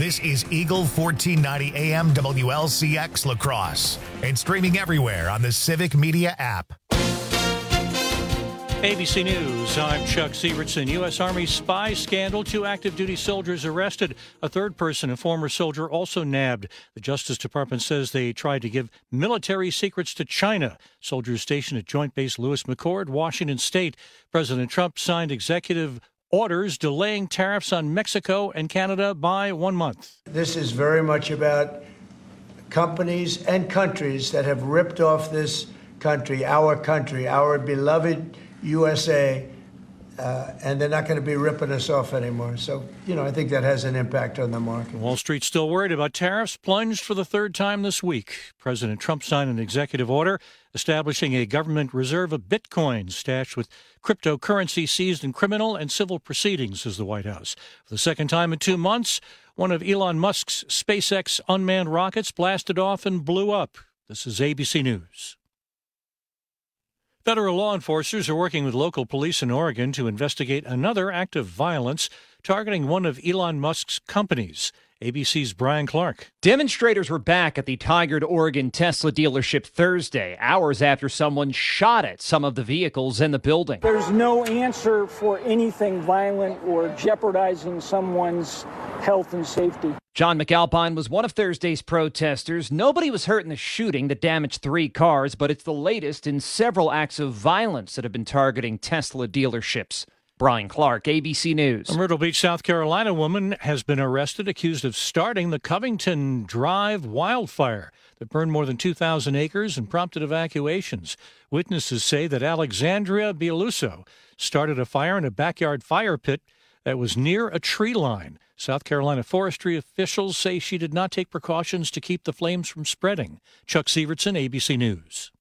This is Eagle 1490 AM WLCX La Crosse and streaming everywhere on the Civic Media app. ABC News, I'm Chuck Sievertson. U.S. Army spy scandal. 2 active duty soldiers arrested. A third person, a former soldier, also nabbed. The Justice Department says they tried to give military secrets to China. Soldiers stationed at Joint Base Lewis McChord, Washington State. President Trump signed executive orders delaying tariffs on Mexico and Canada by 1 month. This is very much about companies and countries that have ripped off this country, our beloved USA, and they're not going to be ripping us off anymore. So, I think that has an impact on the market. Wall Street's still worried about tariffs, plunged for the third time this week. President Trump signed an executive order establishing a government reserve of Bitcoin stashed with cryptocurrency seized in criminal and civil proceedings, says the White House. For the second time in 2 months, one of Elon Musk's SpaceX unmanned rockets blasted off and blew up. This is ABC News. Federal law enforcers are working with local police in Oregon to investigate another act of violence targeting one of Elon Musk's companies. ABC's Brian Clark. Demonstrators were back at the Tigard, Oregon Tesla dealership Thursday, hours after someone shot at some of the vehicles in the building. There's no answer for anything violent or jeopardizing someone's health and safety. John McAlpine was one of Thursday's protesters. Nobody was hurt in the shooting that damaged 3 cars, but it's the latest in several acts of violence that have been targeting Tesla dealerships. Brian Clark, ABC News. A Myrtle Beach, South Carolina woman has been arrested, accused of starting the Covington Drive wildfire that burned more than 2,000 acres and prompted evacuations. Witnesses say that Alexandria Bieluso started a fire in a backyard fire pit that was near a tree line. South Carolina forestry officials say she did not take precautions to keep the flames from spreading. Chuck Sievertson, ABC News.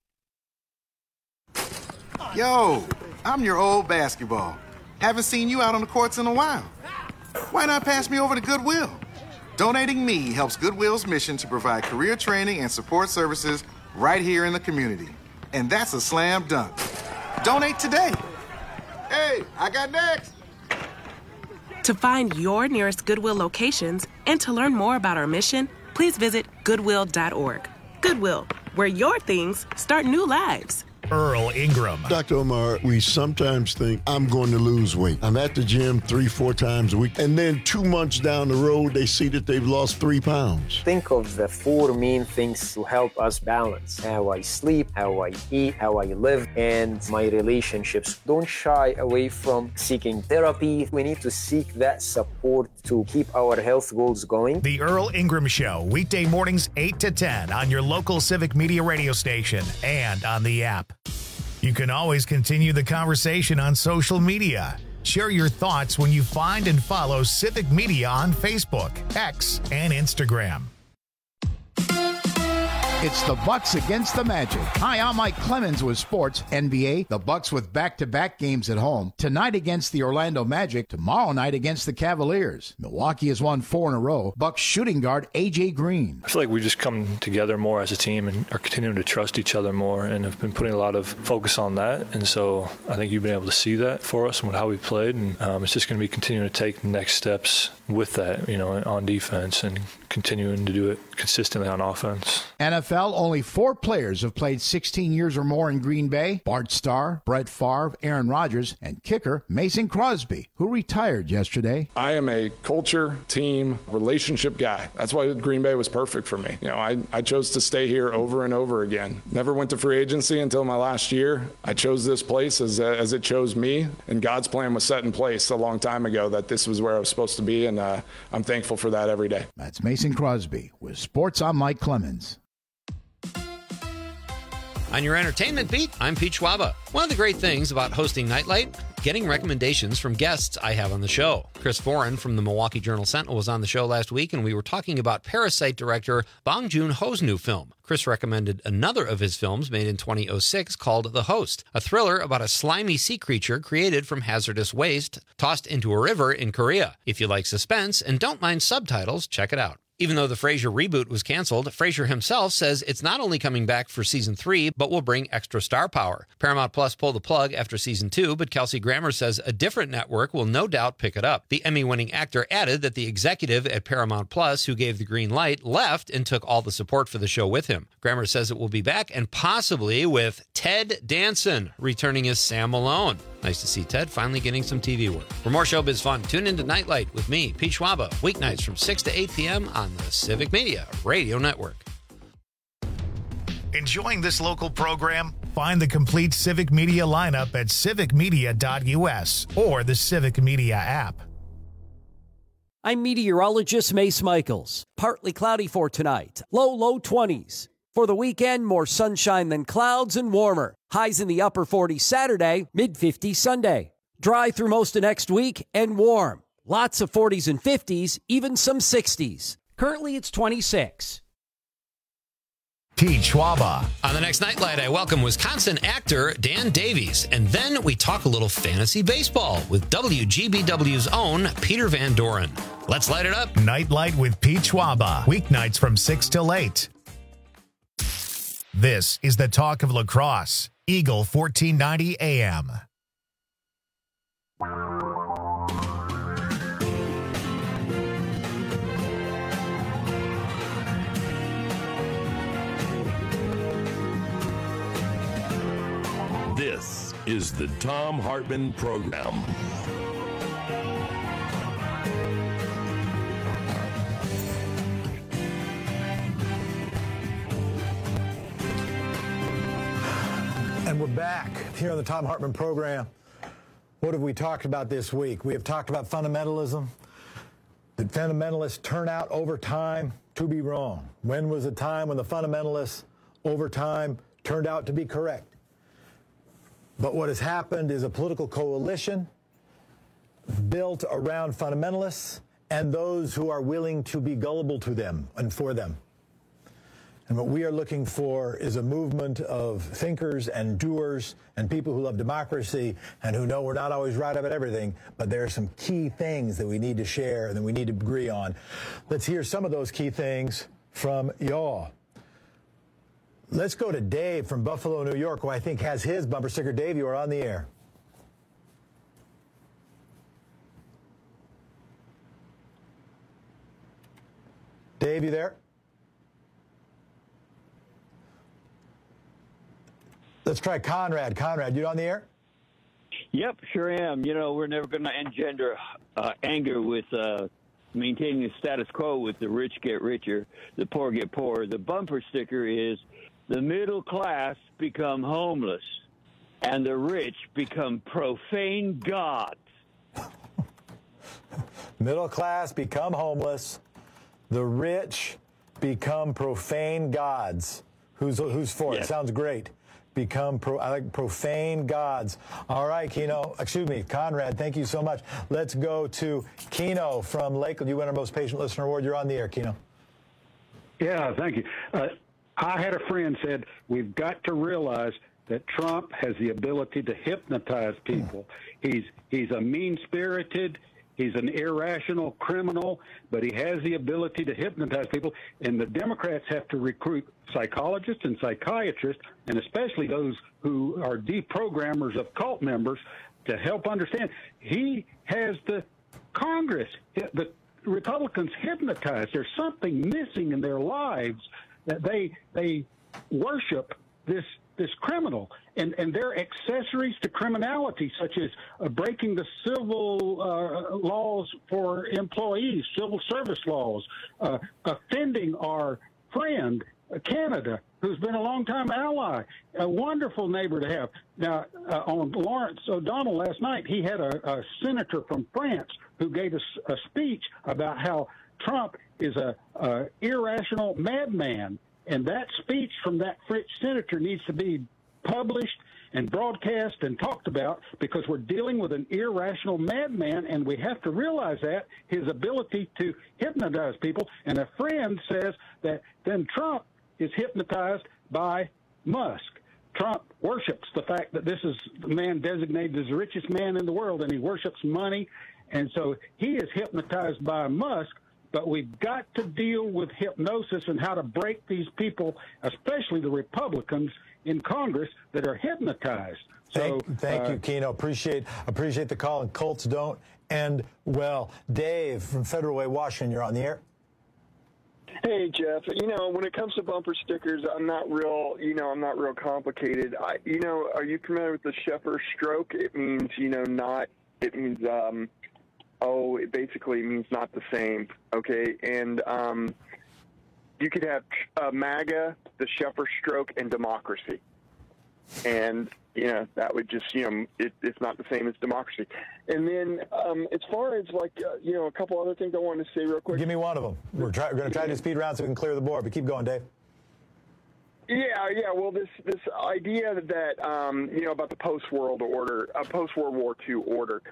Yo, I'm your old basketball. Haven't seen you out on the courts in a while. Why not pass me over to Goodwill? Donating me helps Goodwill's mission to provide career training and support services right here in the community. And that's a slam dunk. Donate today. Hey, I got next. To find your nearest Goodwill locations and to learn more about our mission, please visit Goodwill.org. Goodwill, where your things start new lives. Earl Ingram. Dr. Omar, we sometimes think I'm going to lose weight. I'm at the gym 3-4 times a week, and then 2 months down the road, they see that they've lost 3 pounds. Think of the 4 main things to help us balance: how I sleep, how I eat, how I live, and my relationships. Don't shy away from seeking therapy. We need to seek that support to keep our health goals going. The Earl Ingram Show, weekday mornings 8 to 10 on your local Civic Media radio station and on the app. You can always continue the conversation on social media. Share your thoughts when you find and follow Civic Media on Facebook, X, and Instagram. It's the Bucks against the Magic. Hi, I'm Mike Clemens with Sports. NBA, the Bucks with back-to-back games at home. Tonight against the Orlando Magic. Tomorrow night against the Cavaliers. Milwaukee has won 4 in a row. Bucks shooting guard A.J. Green. I feel like we just come together more as a team and are continuing to trust each other more and have been putting a lot of focus on that. And so I think you've been able to see that for us and how we played. And it's just going to be continuing to take the next steps with that, on defense and continuing to do it consistently on offense. NFL, only 4 players have played 16 years or more in Green Bay. Bart Starr, Brett Favre, Aaron Rodgers, and kicker Mason Crosby, who retired yesterday. I am a culture, team, relationship guy. That's why Green Bay was perfect for me. I chose to stay here over and over again. Never went to free agency until my last year. I chose this place as it chose me, and God's plan was set in place a long time ago that this was where I was supposed to be, and I'm thankful for that every day. That's Mason Crosby. With Sports, I'm Mike Clemens. On your entertainment beat, I'm Pete Schwaba. One of the great things about hosting Nightlight, getting recommendations from guests I have on the show. Chris Foran from the Milwaukee Journal-Sentinel was on the show last week, and we were talking about Parasite director Bong Joon-ho's new film. Chris recommended another of his films made in 2006 called The Host, a thriller about a slimy sea creature created from hazardous waste tossed into a river in Korea. If you like suspense and don't mind subtitles, check it out. Even though the Frasier reboot was canceled, Frasier himself says it's not only coming back for season 3, but will bring extra star power. Paramount Plus pulled the plug after season 2, but Kelsey Grammer says a different network will no doubt pick it up. The Emmy-winning actor added that the executive at Paramount Plus who gave the green light left and took all the support for the show with him. Grammer says it will be back and possibly with Ted Danson returning as Sam Malone. Nice to see Ted finally getting some TV work. For more showbiz fun, tune into Nightlight with me, Pete Schwaba, weeknights from 6 to 8 p.m. on the Civic Media Radio Network. Enjoying this local program? Find the complete Civic Media lineup at civicmedia.us or the Civic Media app. I'm meteorologist Mace Michaels. Partly cloudy for tonight. Low 20s. For the weekend, more sunshine than clouds and warmer. Highs in the upper 40s Saturday, mid-50s Sunday. Dry through most of next week and warm. Lots of 40s and 50s, even some 60s. Currently, it's 26. Pete Schwaba. On the next Nightlight, I welcome Wisconsin actor Dan Davies. And then we talk a little fantasy baseball with WGBW's own Peter Van Doren. Let's light it up. Nightlight with Pete Schwaba. Weeknights from 6 till 8. This is the talk of lacrosse. Eagle 1490 AM. This is the Thom Hartmann Program. And we're back here on the Thom Hartmann Program. What have we talked about this week? We have talked about fundamentalism. Did fundamentalists turn out over time to be wrong? When was a time when the fundamentalists over time turned out to be correct? But what has happened is a political coalition built around fundamentalists and those who are willing to be gullible to them and for them. And what we are looking for is a movement of thinkers and doers and people who love democracy and who know we're not always right about everything, but there are some key things that we need to share and that we need to agree on. Let's hear some of those key things from y'all. Let's go to Dave from Buffalo, New York, who I think has his bumper sticker. Dave, you are on the air. Dave, you there? Let's try Conrad. Conrad, you on the air? Yep, sure am. You know, we're never going to engender anger with maintaining the status quo with the rich get richer, the poor get poorer. The bumper sticker is the middle class become homeless and the rich become profane gods. Middle class become homeless. The rich become profane gods. Who's for it? Yes. Sounds great. I like profane gods. All right, Conrad, thank you so much. Let's go to Keno from Lakeland. You win our most patient listener award. You're on the air, Keno. Yeah, thank you. I had a friend said, we've got to realize that Trump has the ability to hypnotize people. He's a mean-spirited, he's an irrational criminal, but he has the ability to hypnotize people. And the Democrats have to recruit psychologists and psychiatrists, and especially those who are deprogrammers of cult members, to help understand. He has the Congress, the Republicans hypnotized. There's something missing in their lives that they worship this criminal, and they're accessories to criminality, such as breaking the civil laws for employees, civil service laws, offending our friend Canada, who's been a longtime ally, a wonderful neighbor to have. Now, on Lawrence O'Donnell last night, he had a senator from France who gave us a speech about how Trump is a irrational madman. And that speech from that French senator needs to be published and broadcast and talked about, because we're dealing with an irrational madman, and we have to realize that, his ability to hypnotize people. And a friend says that then Trump is hypnotized by Musk. Trump worships the fact that this is the man designated as the richest man in the world, and he worships money. And so he is hypnotized by Musk, but we've got to deal with hypnosis and how to break these people, especially the Republicans in Congress that are hypnotized. So thank you, Keno. Appreciate the call. And Colts don't end well. Dave from Federal Way, Washington, you're on the air. Hey, Jeff. When it comes to bumper stickers, I'm not real complicated. Are you familiar with the Sheffer stroke? It means, it basically means not the same. Okay. And, you could have MAGA, the Sheffer stroke, and democracy. And, that would just, it's not the same as democracy. And then as far as, a couple other things I wanted to say real quick. Give me one of them. We're going to try to speed round so we can clear the board, but keep going, Dave. Yeah. Well, this idea that, about the post-World War II order,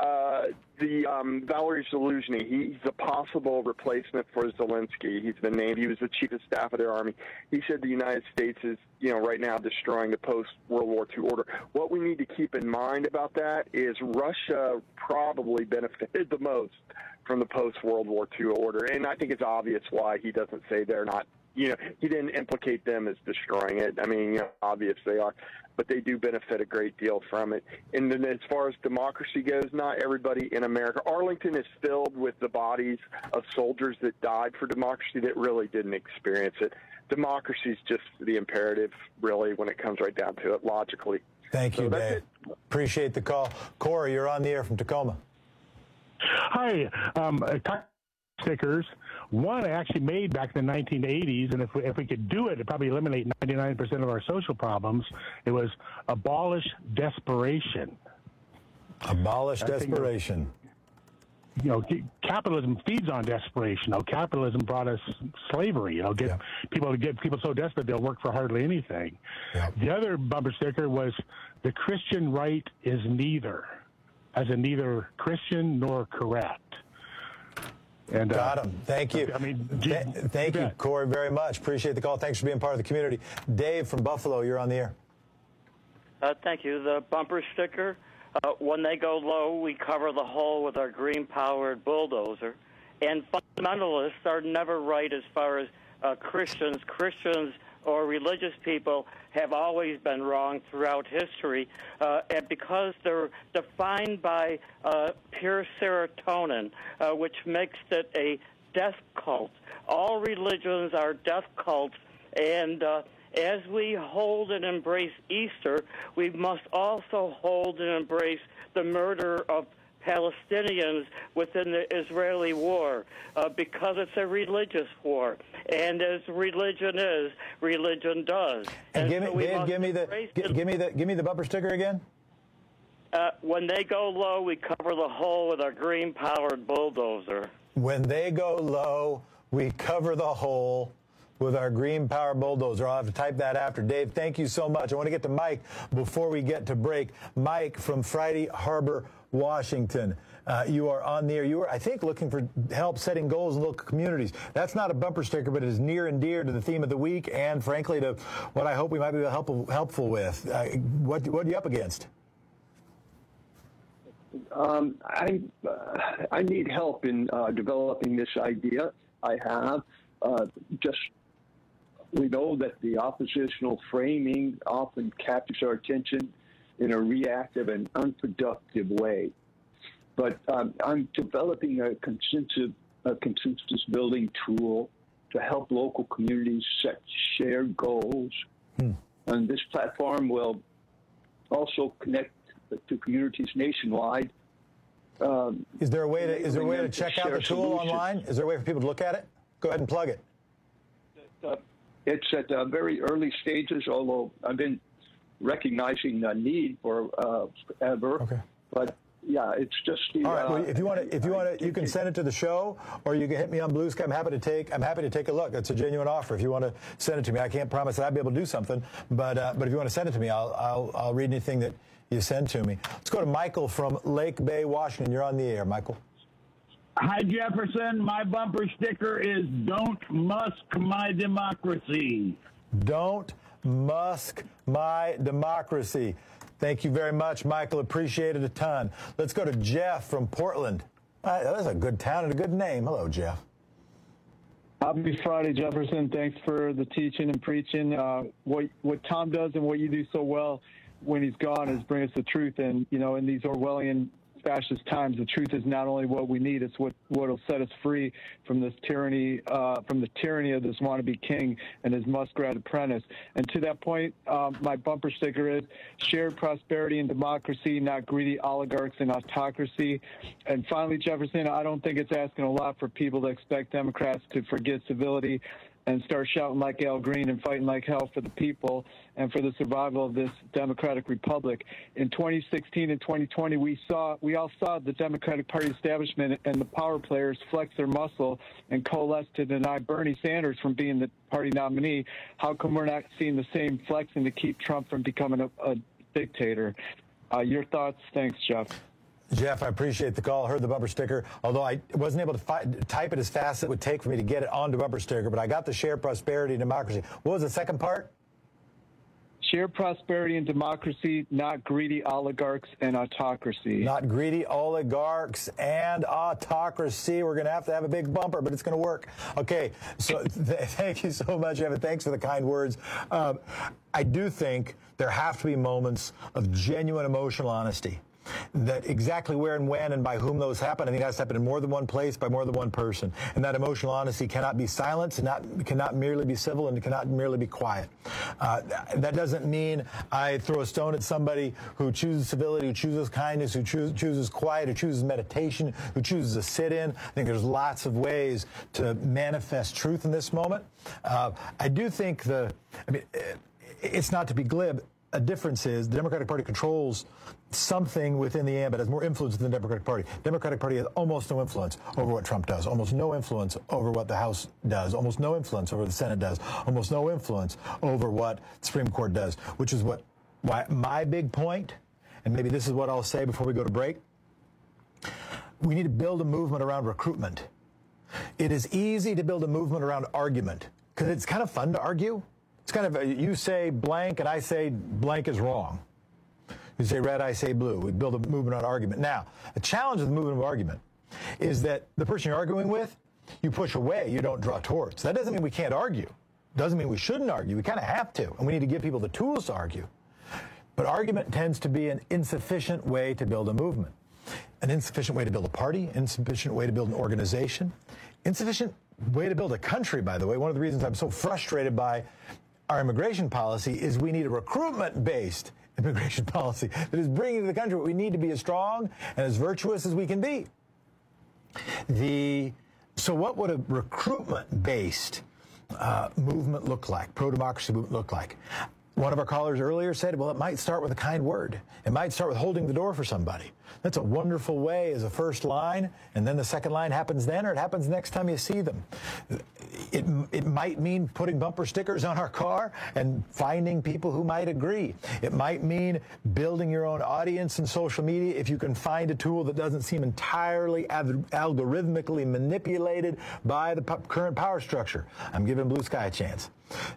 Valery Zaluzhny, he's a possible replacement for Zelensky. He's been named. He was the chief of staff of their army. He said the United States is, right now destroying the post-World War II order. What we need to keep in mind about that is Russia probably benefited the most from the post-World War II order. And I think it's obvious why he doesn't say they're not, he didn't implicate them as destroying it. I mean, obvious they are. But they do benefit a great deal from it. And then as far as democracy goes, not everybody in America. Arlington is filled with the bodies of soldiers that died for democracy that really didn't experience it. Democracy is just the imperative, really, when it comes right down to it, logically. Thank you, Dave. Appreciate the call. Corey, you're on the air from Tacoma. Hi. Stickers. One I actually made back in the 1980s, and if we could do it, it'd probably eliminate 99% of our social problems. It was abolish desperation. Abolish desperation. Capitalism feeds on desperation. Capitalism brought us slavery. Get people so desperate they'll work for hardly anything. Yeah. The other bumper sticker was the Christian right is neither, as in neither Christian nor correct. And, got him. Thank you. Thank you, Corey, very much. Appreciate the call. Thanks for being part of the community. Dave from Buffalo, you're on the air. Thank you. The bumper sticker, when they go low, we cover the hole with our green-powered bulldozer. And fundamentalists are never right as far as Christians. Christians or religious people have always been wrong throughout history, and because they're defined by pure serotonin, which makes it a death cult. All religions are death cults, and as we hold and embrace Easter, we must also hold and embrace the murder of Palestinians within the Israeli war, because it's a religious war, and as religion is, religion does. And give me the bumper sticker again. When they go low, we cover the hole with our green-powered bulldozer. When they go low, we cover the hole with our green-powered bulldozer. I'll have to type that after. Dave, thank you so much. I want to get to Mike before we get to break. Mike from Friday Harbor, Washington. You are on the air. You are, I think, looking for help setting goals in local communities. That's not a bumper sticker, but it is near and dear to the theme of the week and, frankly, to what I hope we might be helpful with. What are you up against? I need help in developing this idea. I have we know that the oppositional framing often captures our attention in a reactive and unproductive way. But I'm developing a consensus building tool to help local communities set shared goals. And this platform will also connect to communities nationwide. Is there a way to check out the tool online? Is there a way for people to look at it? Go ahead and plug it. It's at very early stages, although I've been recognizing the need for ever. Okay. But yeah, it's just the. All right. Well, if you want to, you can send it to the show, or you can hit me on Blue Sky. I'm happy to take a look. It's a genuine offer. If you want to send it to me, I can't promise that I'll be able to do something, but if you want to send it to me, I'll read anything that you send to me. Let's go to Michael from Lake Bay, Washington. You're on the air, Michael. Hi, Jefferson. My bumper sticker is "Don't Musk My Democracy." Don't Musk my democracy. Thank you very much, Michael. Appreciate it a ton. Let's go to Jeff from Portland. That's a good town and a good name. Hello, Jeff. Happy Friday, Jefferson. Thanks for the teaching and preaching. What Tom does and what you do so well when he's gone is bring us the truth. And, you know, in these Orwellian fascist times, the truth is not only what we need, it's what'll set us free from this tyranny, from the tyranny of this wannabe king and his muskrat apprentice. And to that point, my bumper sticker is shared prosperity and democracy, not greedy oligarchs and autocracy. And finally, Jefferson, I don't think it's asking a lot for people to expect Democrats to forget civility and start shouting like Al Green and fighting like hell for the people and for the survival of this democratic republic. In 2016 and 2020, we all saw the Democratic Party establishment and the power players flex their muscle and coalesce to deny Bernie Sanders from being the party nominee. How come we're not seeing the same flexing to keep Trump from becoming a dictator? Your thoughts? Thanks, Jeff. Jeff, I appreciate the call. Heard the bumper sticker, although I wasn't able to type it as fast as it would take for me to get it onto bumper sticker, but I got the share prosperity and democracy. What was the second part? Share prosperity and democracy, not greedy oligarchs and autocracy. Not greedy oligarchs and autocracy. We're going to have a big bumper, but it's going to work. Okay, so thank you so much, Evan. Thanks for the kind words. I do think there have to be moments of genuine emotional honesty. That exactly where and when and by whom those happen, I think that's happened in more than one place by more than one person. And that emotional honesty cannot be silenced, cannot merely be civil, and it cannot merely be quiet. That doesn't mean I throw a stone at somebody who chooses civility, who chooses kindness, who chooses quiet, who chooses meditation, who chooses a sit-in. I think there's lots of ways to manifest truth in this moment. I do think it's not to be glib. A difference is the Democratic Party controls something within the ambit, has more influence than the Democratic Party. Democratic Party has almost no influence over what Trump does, almost no influence over what the House does, almost no influence over the Senate does, almost no influence over what the Supreme Court does, which is why my big point, and maybe this is what I'll say before we go to break, we need to build a movement around recruitment. It is easy to build a movement around argument because it's kind of fun to argue. It's kind of, you say blank and I say blank is wrong. You say red, I say blue. We build a movement on argument. Now, the challenge of the movement of argument is that the person you're arguing with, you push away, you don't draw towards. That doesn't mean we can't argue. Doesn't mean we shouldn't argue. We kind of have to, and we need to give people the tools to argue. But argument tends to be an insufficient way to build a movement, an insufficient way to build a party, insufficient way to build an organization, insufficient way to build a country, by the way. One of the reasons I'm so frustrated by our immigration policy is we need a recruitment-based immigration policy that is bringing to the country what we need to be as strong and as virtuous as we can be. So what would a recruitment-based movement look like, pro-democracy movement look like? One of our callers earlier said, well, it might start with a kind word. It might start with holding the door for somebody. That's a wonderful way as a first line, and then the second line happens then, or it happens next time you see them. It might mean putting bumper stickers on our car and finding people who might agree. It might mean building your own audience in social media if you can find a tool that doesn't seem entirely algorithmically manipulated by the current power structure. I'm giving Blue Sky a chance.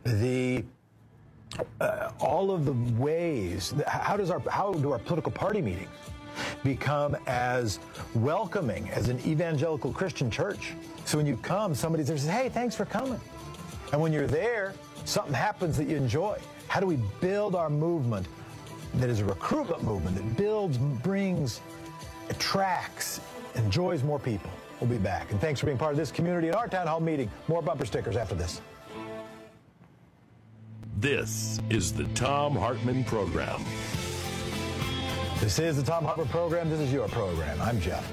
All of the ways, how do our political party meetings become as welcoming as an evangelical Christian church? So when you come, somebody says, hey, thanks for coming. And when you're there, something happens that you enjoy. How do we build our movement that is a recruitment movement that builds, brings, attracts, enjoys more people? We'll be back. And thanks for being part of this community at our town hall meeting. More bumper stickers after this. This is the Thom Hartmann Program. This is the Thom Hartmann Program. This is your program. I'm Jeff.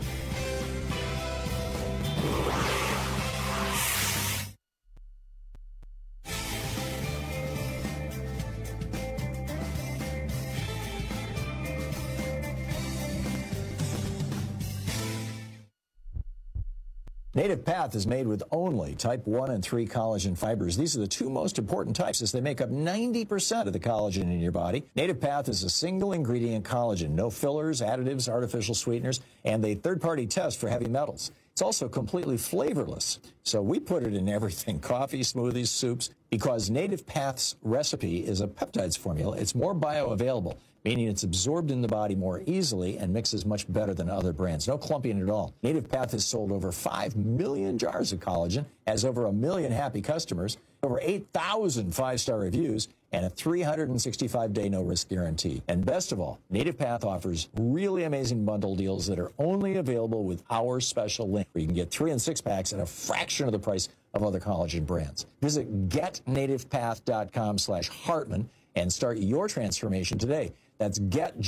Native Path is made with only type 1 and 3 collagen fibers. These are the two most important types as they make up 90% of the collagen in your body. Native Path is a single ingredient collagen, no fillers, additives, artificial sweeteners, and a third-party test for heavy metals. It's also completely flavorless. So we put it in everything, coffee, smoothies, soups, because Native Path's recipe is a peptides formula. It's more bioavailable, meaning it's absorbed in the body more easily and mixes much better than other brands. No clumping at all. Native Path has sold over 5 million jars of collagen, has over 1 million happy customers, over 8,000 5-star reviews, and a 365-day no-risk guarantee. And best of all, Native Path offers really amazing bundle deals that are only available with our special link, where you can get 3 and 6 packs at a fraction of the price of other collagen brands. Visit getnativepath.com/Hartman and start your transformation today. That's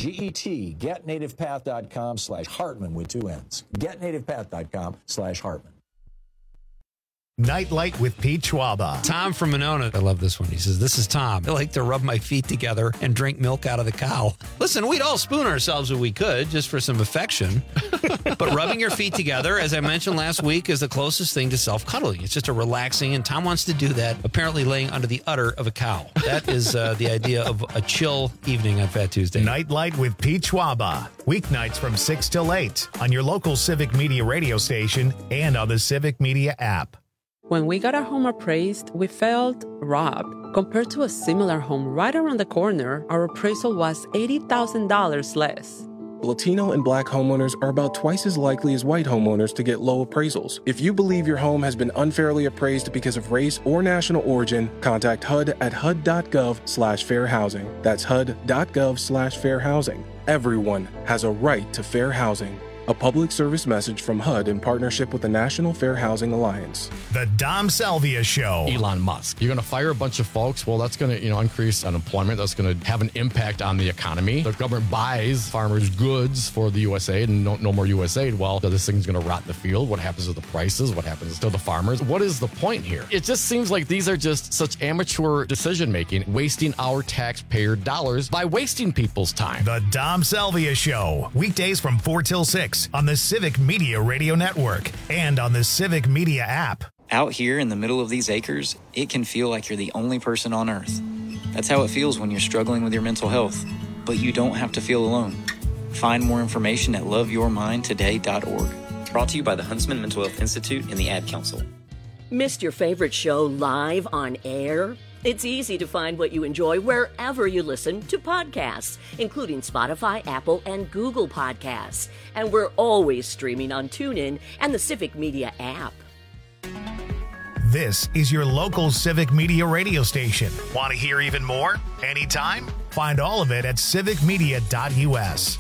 getnativepath.com/Hartman with 2 N's. Getnativepath.com/Hartman. Nightlight with Pete Schwaba. Tom from Monona. I love this one. He says, this is Tom. I like to rub my feet together and drink milk out of the cow. Listen, we'd all spoon ourselves if we could, just for some affection. But rubbing your feet together, as I mentioned last week, is the closest thing to self-cuddling. It's just a relaxing, and Tom wants to do that, apparently laying under the udder of a cow. That is the idea of a chill evening on Fat Tuesday. Nightlight with Pete Schwaba. Weeknights from 6 till 8 on your local Civic Media radio station and on the Civic Media app. When we got our home appraised, we felt robbed. Compared to a similar home right around the corner, our appraisal was $80,000 less. Latino and Black homeowners are about twice as likely as white homeowners to get low appraisals. If you believe your home has been unfairly appraised because of race or national origin, contact HUD at HUD.gov/fair housing. That's HUD.gov/fair housing. Everyone has a right to fair housing. A public service message from HUD in partnership with the National Fair Housing Alliance. The Dom Salvia Show. Elon Musk. You're going to fire a bunch of folks. Well, that's going to, increase unemployment. That's going to have an impact on the economy. The government buys farmers' goods for the USAID and no more USAID. Well, this thing's going to rot in the field. What happens to the prices? What happens to the farmers? What is the point here? It just seems like these are just such amateur decision-making, wasting our taxpayer dollars by wasting people's time. The Dom Salvia Show. Weekdays from 4 till 6. On the Civic Media Radio Network and on the Civic Media app. Out here in the middle of these acres, it can feel like you're the only person on Earth. That's how it feels when you're struggling with your mental health. But you don't have to feel alone. Find more information at loveyourmindtoday.org. Brought to you by the Huntsman Mental Health Institute and the Ad Council. Missed your favorite show live on air? It's easy to find what you enjoy wherever you listen to podcasts, including Spotify, Apple, and Google Podcasts. And we're always streaming on TuneIn and the Civic Media app. This is your local Civic Media radio station. Want to hear even more? Anytime? Find all of it at civicmedia.us.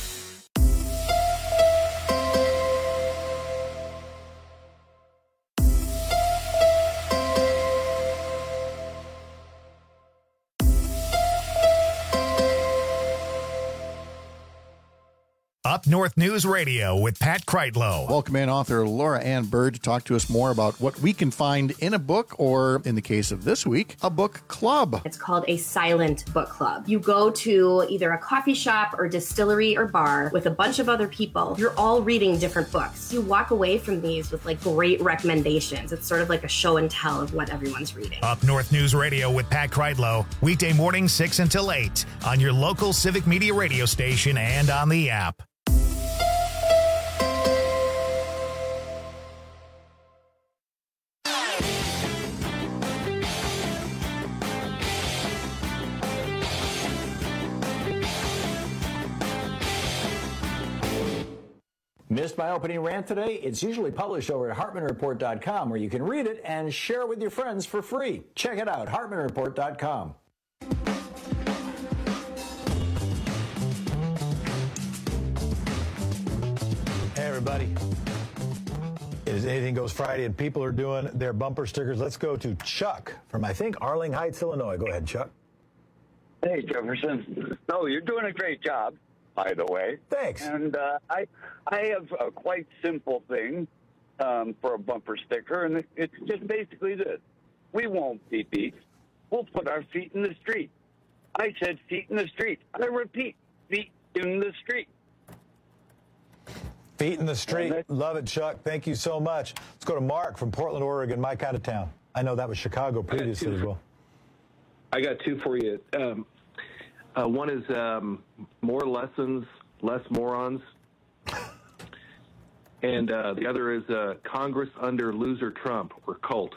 Up North News Radio with Pat Kreitlow. Welcome in author Laura Ann Bird to talk to us more about what we can find in a book, or in the case of this week, a book club. It's called a silent book club. You go to either a coffee shop or distillery or bar with a bunch of other people. You're all reading different books. You walk away from these with great recommendations. It's sort of like a show and tell of what everyone's reading. Up North News Radio with Pat Kreitlow. Weekday mornings 6 until 8 on your local Civic Media radio station and on the app. Missed my opening rant today? It's usually published over at HartmanReport.com, where you can read it and share it with your friends for free. Check it out, HartmanReport.com. Hey, everybody. It is Anything Goes Friday, and people are doing their bumper stickers. Let's go to Chuck from, I think, Arling Heights, Illinois. Go ahead, Chuck. Hey, Jefferson. No, you're doing a great job, by the way. Thanks. And I have a quite simple thing for a bumper sticker, and it's just basically this. We won't be beat. We'll put our feet in the street. I said feet in the street. I repeat, feet in the street. Feet in the street. Love it, Chuck. Thank you so much. Let's go to Mark from Portland, Oregon, my kind of town. I know that was Chicago previously as well. I got two for you. One is more lessons, less morons. And the other is Congress under loser Trump, or cult.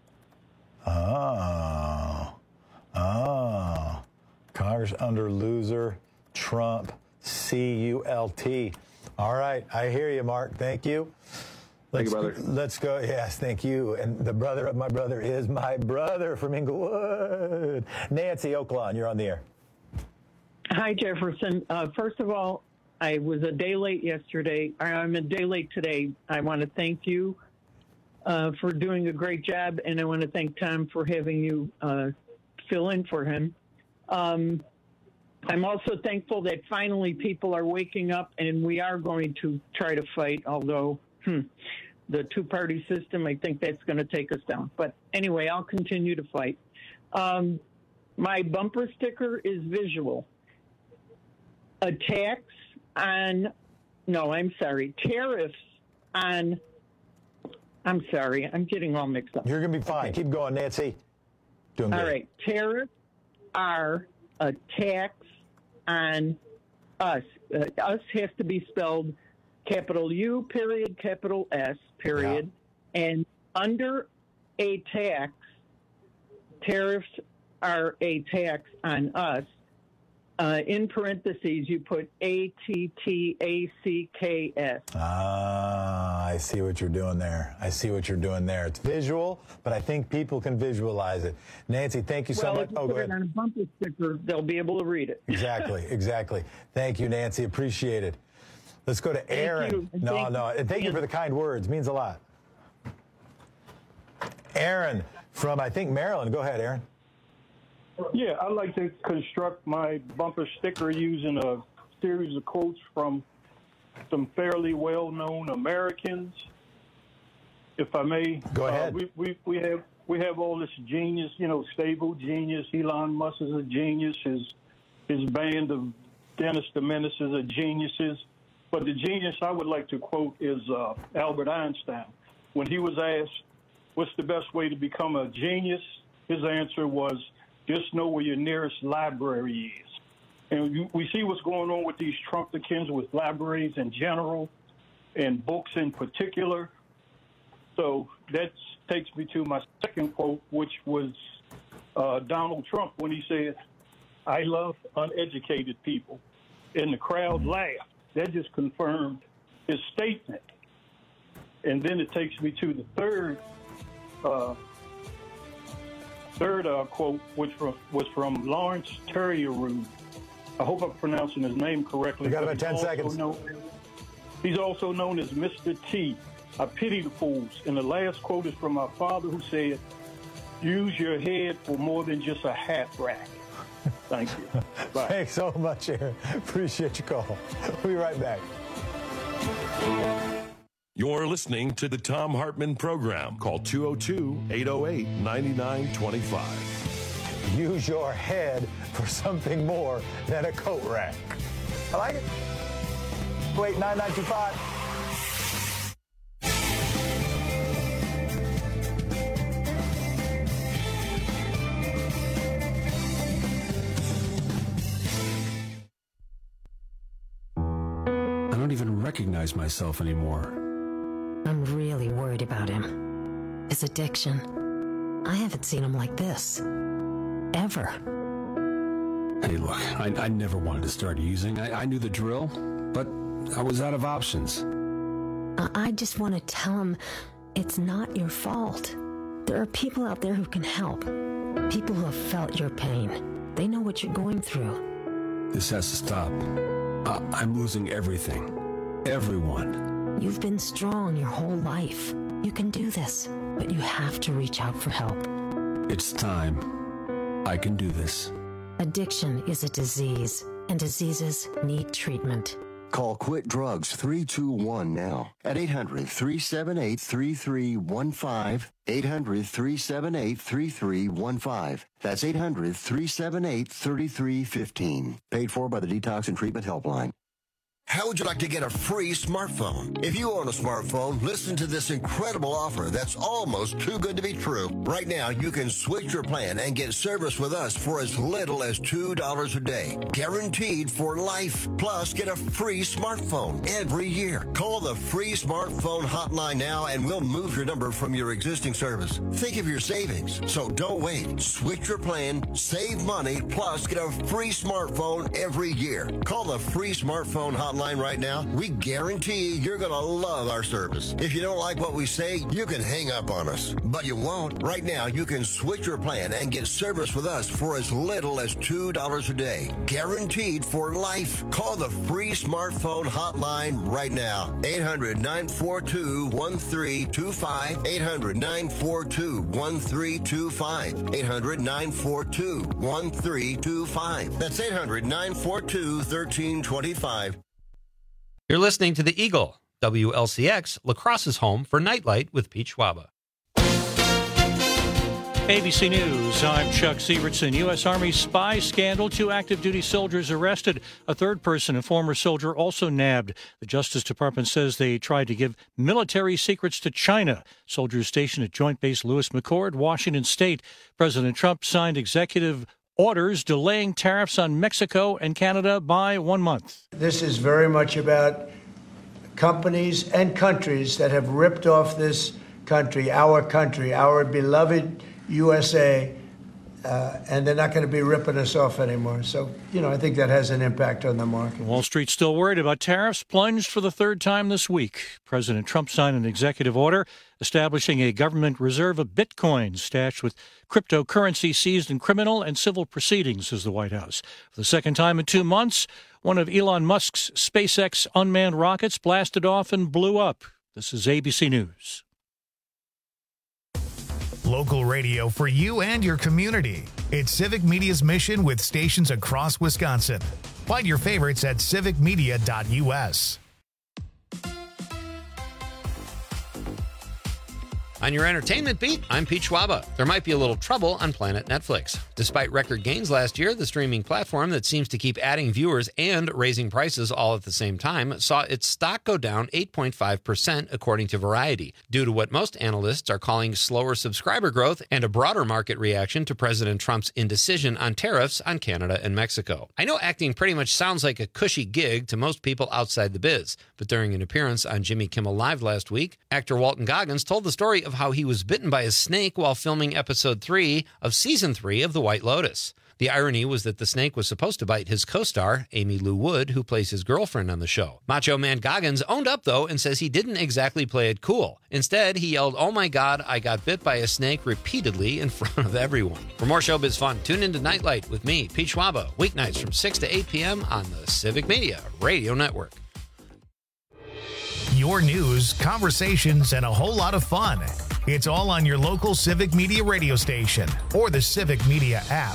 Congress under loser Trump, CULT. All right, I hear you, Mark. Thank you. Thank you, brother. Let's go. Yes, thank you. And the brother of my brother is my brother from Inglewood. Nancy Oaklawn, you're on the air. Hi, Jefferson. First of all, I was a day late yesterday. I'm a day late today. I want to thank you for doing a great job, and I want to thank Tom for having you fill in for him. I'm also thankful that finally people are waking up, and we are going to try to fight, although the two-party system, I think that's going to take us down. But anyway, I'll continue to fight. My bumper sticker is visual. Tariffs on, I'm sorry, I'm getting all mixed up. You're going to be fine. Okay. Keep going, Nancy. Doing good. All right. Tariffs are a tax on us. Us has to be spelled capital U, period, capital S, period. Yeah. And under a tax, tariffs are a tax on us. In parentheses, you put ATTACKS. I see what you're doing there. It's visual, but I think people can visualize it. Nancy, thank you so much. If you put it on a bumper sticker, they'll be able to read it. Exactly. Thank you, Nancy. Appreciate it. Let's go to Aaron. Thank you for the kind words. Means a lot. Aaron from, I think, Maryland. Go ahead, Aaron. Yeah, I like to construct my bumper sticker using a series of quotes from some fairly well-known Americans. If I may, go ahead. We have all this genius, stable genius. Elon Musk is a genius. His band of Dennis the Menace is a geniuses. But the genius I would like to quote is Albert Einstein. When he was asked, "What's the best way to become a genius?" his answer was, "Just know where your nearest library is." And we see what's going on with these Trumpkins, with libraries in general and books in particular. So that takes me to my second quote, which was Donald Trump when he said, "I love uneducated people." And the crowd laughed. That just confirmed his statement. And then it takes me to the third quote, which was from Lawrence Terrierud. I hope I'm pronouncing his name correctly. We got about 10 seconds. He's also known as Mr. T. I pity the fools. And the last quote is from my father, who said, "Use your head for more than just a hat rack." Thank you. Bye. Thanks so much, Aaron. Appreciate your call. We'll be right back. You're listening to the Thom Hartmann Program. Call 202-808-9925. Use your head for something more than a coat rack. I like it. Wait, 9925. I don't even recognize myself anymore. I'm really worried about him. His addiction. I haven't seen him like this. Ever. Hey, look, I never wanted to start using. I knew the drill, but I was out of options. I just want to tell him it's not your fault. There are people out there who can help. People who have felt your pain. They know what you're going through. This has to stop. I'm losing everything. Everyone. You've been strong your whole life. You can do this, but you have to reach out for help. It's time. I can do this. Addiction is a disease, and diseases need treatment. Call Quit Drugs 321 now at 800-378-3315. 800-378-3315. That's 800-378-3315. Paid for by the Detox and Treatment Helpline. How would you like to get a free smartphone? If you own a smartphone, listen to this incredible offer that's almost too good to be true. Right now, you can switch your plan and get service with us for as little as $2 a day. Guaranteed for life. Plus, get a free smartphone every year. Call the free smartphone hotline now and we'll move your number from your existing service. Think of your savings. So don't wait. Switch your plan, save money, plus get a free smartphone every year. Call the free smartphone hotline right now. We guarantee you're going to love our service. If you don't like what we say, you can hang up on us. But you won't. Right now, you can switch your plan and get service with us for as little as $2 a day. Guaranteed for life. Call the free smartphone hotline right now. 800-942-1325. 800-942-1325. 800-942-1325. That's 800-942-1325. You're listening to The Eagle, WLCX, La Crosse's home for Nightlight with Pete Schwaba. ABC News, I'm Chuck Sievertson. U.S. Army spy scandal. 2 active-duty soldiers arrested. A third person, a former soldier, also nabbed. The Justice Department says they tried to give military secrets to China. Soldiers stationed at Joint Base Lewis McChord, Washington State. President Trump signed executive orders delaying tariffs on Mexico and Canada by 1 month. This is very much about companies and countries that have ripped off this country, our beloved USA, and they're not going to be ripping us off anymore. So, I think that has an impact on the market. Wall Street's still worried about tariffs, plunged for the third time this week. President Trump signed an executive order establishing a government reserve of bitcoins stashed with cryptocurrency seized in criminal and civil proceedings, says the White House. For the second time in 2 months, one of Elon Musk's SpaceX unmanned rockets blasted off and blew up. This is ABC News. Local radio for you and your community. It's Civic Media's mission with stations across Wisconsin. Find your favorites at civicmedia.us. On your entertainment beat, I'm Pete Schwaba. There might be a little trouble on Planet Netflix. Despite record gains last year, the streaming platform that seems to keep adding viewers and raising prices all at the same time saw its stock go down 8.5%, according to Variety, due to what most analysts are calling slower subscriber growth and a broader market reaction to President Trump's indecision on tariffs on Canada and Mexico. I know acting pretty much sounds like a cushy gig to most people outside the biz, but during an appearance on Jimmy Kimmel Live last week, actor Walton Goggins told the story of how he was bitten by a snake while filming episode 3 of season 3 of The White Lotus. The irony was that the snake was supposed to bite his co-star, Amy Lou Wood, who plays his girlfriend on the show. Macho Man Goggins owned up, though, and says he didn't exactly play it cool. Instead, he yelled, "Oh my God, I got bit by a snake," repeatedly in front of everyone. For more showbiz fun, tune into Nightlight with me, Pete Schwaba, weeknights from 6 to 8 p.m. on the Civic Media Radio Network. Your news, conversations, and a whole lot of fun. It's all on your local Civic Media radio station or the Civic Media app.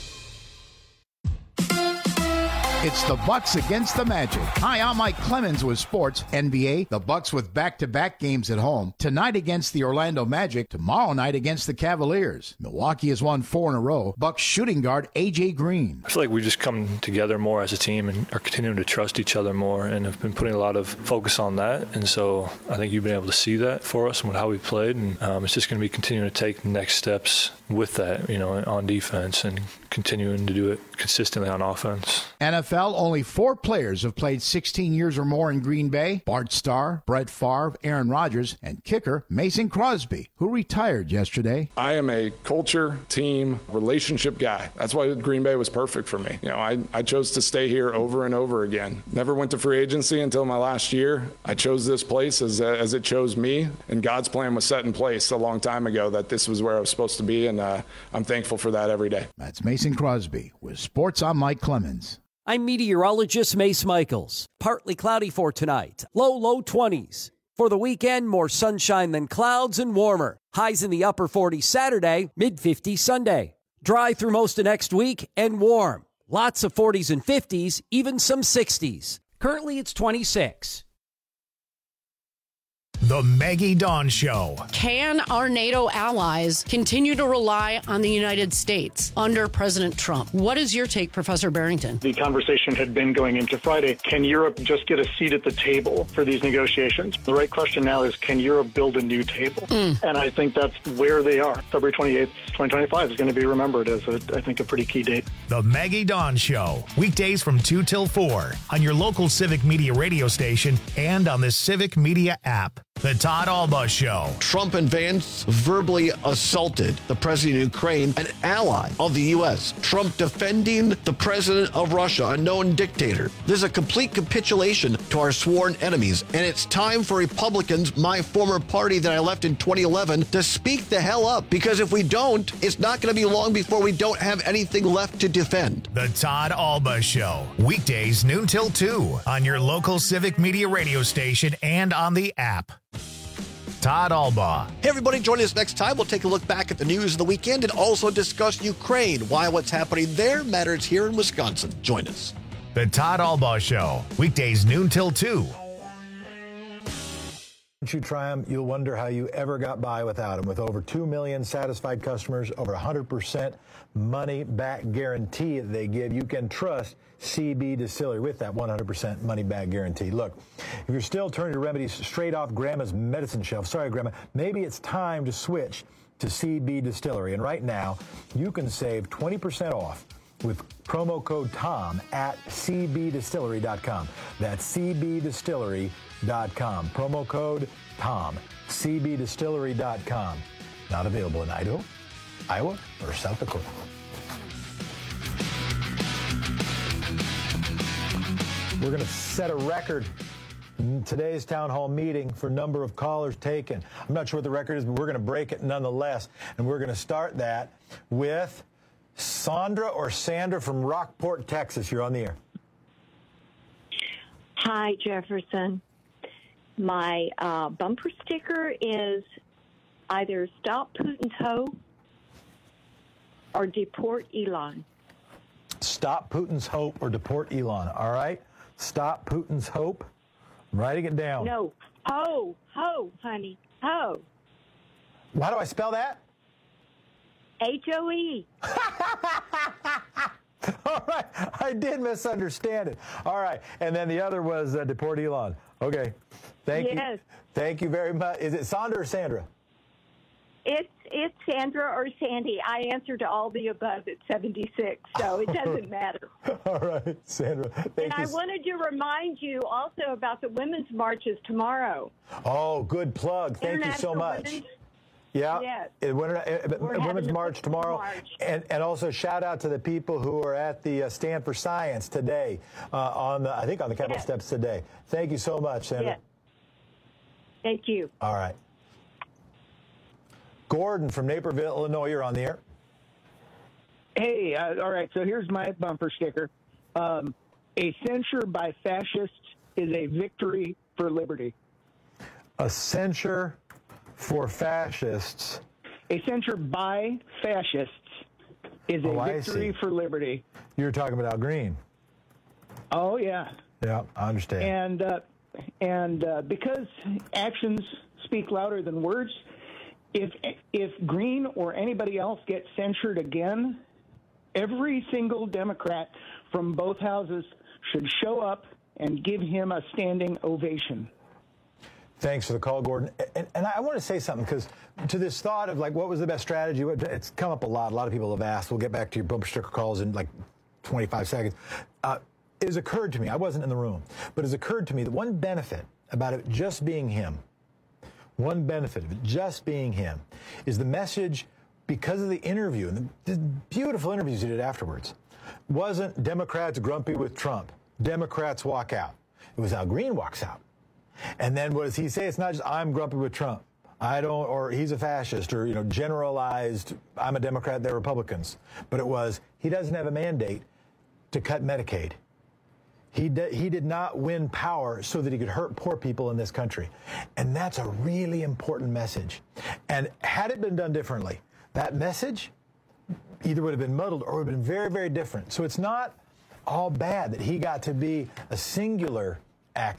It's the Bucks against the Magic. Hi, I'm Mike Clemens with sports. NBA, the Bucks with back-to-back games at home. Tonight against the Orlando Magic. Tomorrow night against the Cavaliers. Milwaukee has won 4 in a row. Bucks shooting guard A.J. Green. I feel like we just come together more as a team and are continuing to trust each other more and have been putting a lot of focus on that. And so I think you've been able to see that for us and how we played. And it's just going to be continuing to take next steps with that, on defense and continuing to do it consistently on offense. NFL, only 4 players have played 16 years or more in Green Bay. Bart Starr, Brett Favre, Aaron Rodgers, and kicker Mason Crosby, who retired yesterday. I am a culture, team, relationship guy. That's why Green Bay was perfect for me. I chose to stay here over and over again. Never went to free agency until my last year. I chose this place as it chose me, and God's plan was set in place a long time ago that this was where I was supposed to be, and I'm thankful for that every day. That's Mason Crosby. With sports, I'm Mike Clemens. I'm meteorologist Mace Michaels. Partly cloudy for tonight. Low 20s. For the weekend, more sunshine than clouds and warmer. Highs in the upper 40s Saturday, mid-50s Sunday. Dry through most of next week and warm. Lots of 40s and 50s, even some 60s. Currently, it's 26. The Maggie Dawn Show. Can our NATO allies continue to rely on the United States under President Trump? What is your take, Professor Barrington? The conversation had been going into Friday. Can Europe just get a seat at the table for these negotiations? The right question now is, can Europe build a new table? And I think that's where they are. February 28th, 2025 is going to be remembered as, I think, a pretty key date. The Maggie Dawn Show. Weekdays from 2 till 4 on your local Civic Media radio station and on the Civic Media app. The Todd Alba Show. Trump and Vance verbally assaulted the president of Ukraine, an ally of the U.S. Trump defending the president of Russia, a known dictator. This is a complete capitulation to our sworn enemies. And it's time for Republicans, my former party that I left in 2011, to speak the hell up. Because if we don't, it's not going to be long before we don't have anything left to defend. The Todd Alba Show. Weekdays noon till 2 on your local Civic Media radio station and on the app. Todd Alba. Hey, everybody, join us next time. We'll take a look back at the news of the weekend and also discuss Ukraine, why what's happening there matters here in Wisconsin. Join us. The Todd Alba Show. Weekdays noon till 2. Once you try them, you'll wonder how you ever got by without them. With over 2 million satisfied customers, over 100% money-back guarantee that they give, you can trust CB Distillery with that 100% money-back guarantee. Look, if you're still turning to remedies straight off Grandma's medicine shelf, sorry, Grandma, maybe it's time to switch to CB Distillery. And right now, you can save 20% off with promo code TOM at cbdistillery.com. That's cbdistillery.com. Promo code TOM, cbdistillery.com. Not available in Idaho, Iowa, or South Dakota. We're going to set a record in today's town hall meeting for number of callers taken. I'm not sure what the record is, but we're going to break it nonetheless. And we're going to start that with Sandra from Rockport, Texas. You're on the air. Hi, Jefferson. My bumper sticker is either Stop Putin's Hope or Deport Elon. Stop Putin's Hope or Deport Elon. All right. Stop Putin's Hope. I'm writing it down. No. Ho, honey. Ho. How do I spell that? H-O-E. All right. I did misunderstand it. All right. And then the other was Deport Elon. Okay. Thank you. Thank you very much. Is it Sandra or Sandra? It's Sandra or Sandy. I answer to all the above at 76, so it doesn't matter. All right, Sandra. Thank you. I wanted to remind you also about the Women's Marches tomorrow. Oh, good plug. Thank you so much. Yeah, Women's March tomorrow. And also shout out to the people who are at the Stand for Science today, on the Capitol steps today. Thank you so much, Sandra. Yes. Thank you. All right. Gordon from Naperville, Illinois, you're on the air. Hey, all right, so here's my bumper sticker. A censure by fascists is a victory for liberty. A censure for fascists. A censure by fascists is a victory for liberty. You're talking about Al Green. Oh, yeah. Yeah, I understand. And because actions speak louder than words, if Green or anybody else gets censured again, every single Democrat from both houses should show up and give him a standing ovation. Thanks for the call, Gordon. And I want to say something, because to this thought of, like, what was the best strategy? It's come up a lot. A lot of people have asked. We'll get back to your bumper sticker calls in like 25 seconds. It has occurred to me, I wasn't in the room, but it has occurred to me that one benefit about it just being him, one benefit of it just being him, is the message, because of the interview, and the beautiful interviews he did afterwards, wasn't Democrats grumpy with Trump, Democrats walk out. It was Al Green walks out. And then what does he say? It's not just, I'm grumpy with Trump, or he's a fascist, or, generalized, I'm a Democrat, they're Republicans. But it was, he doesn't have a mandate to cut Medicaid. He did not win power so that he could hurt poor people in this country. And that's a really important message. And had it been done differently, that message either would have been muddled or would have been very, very different. So it's not all bad that he got to be a singular actor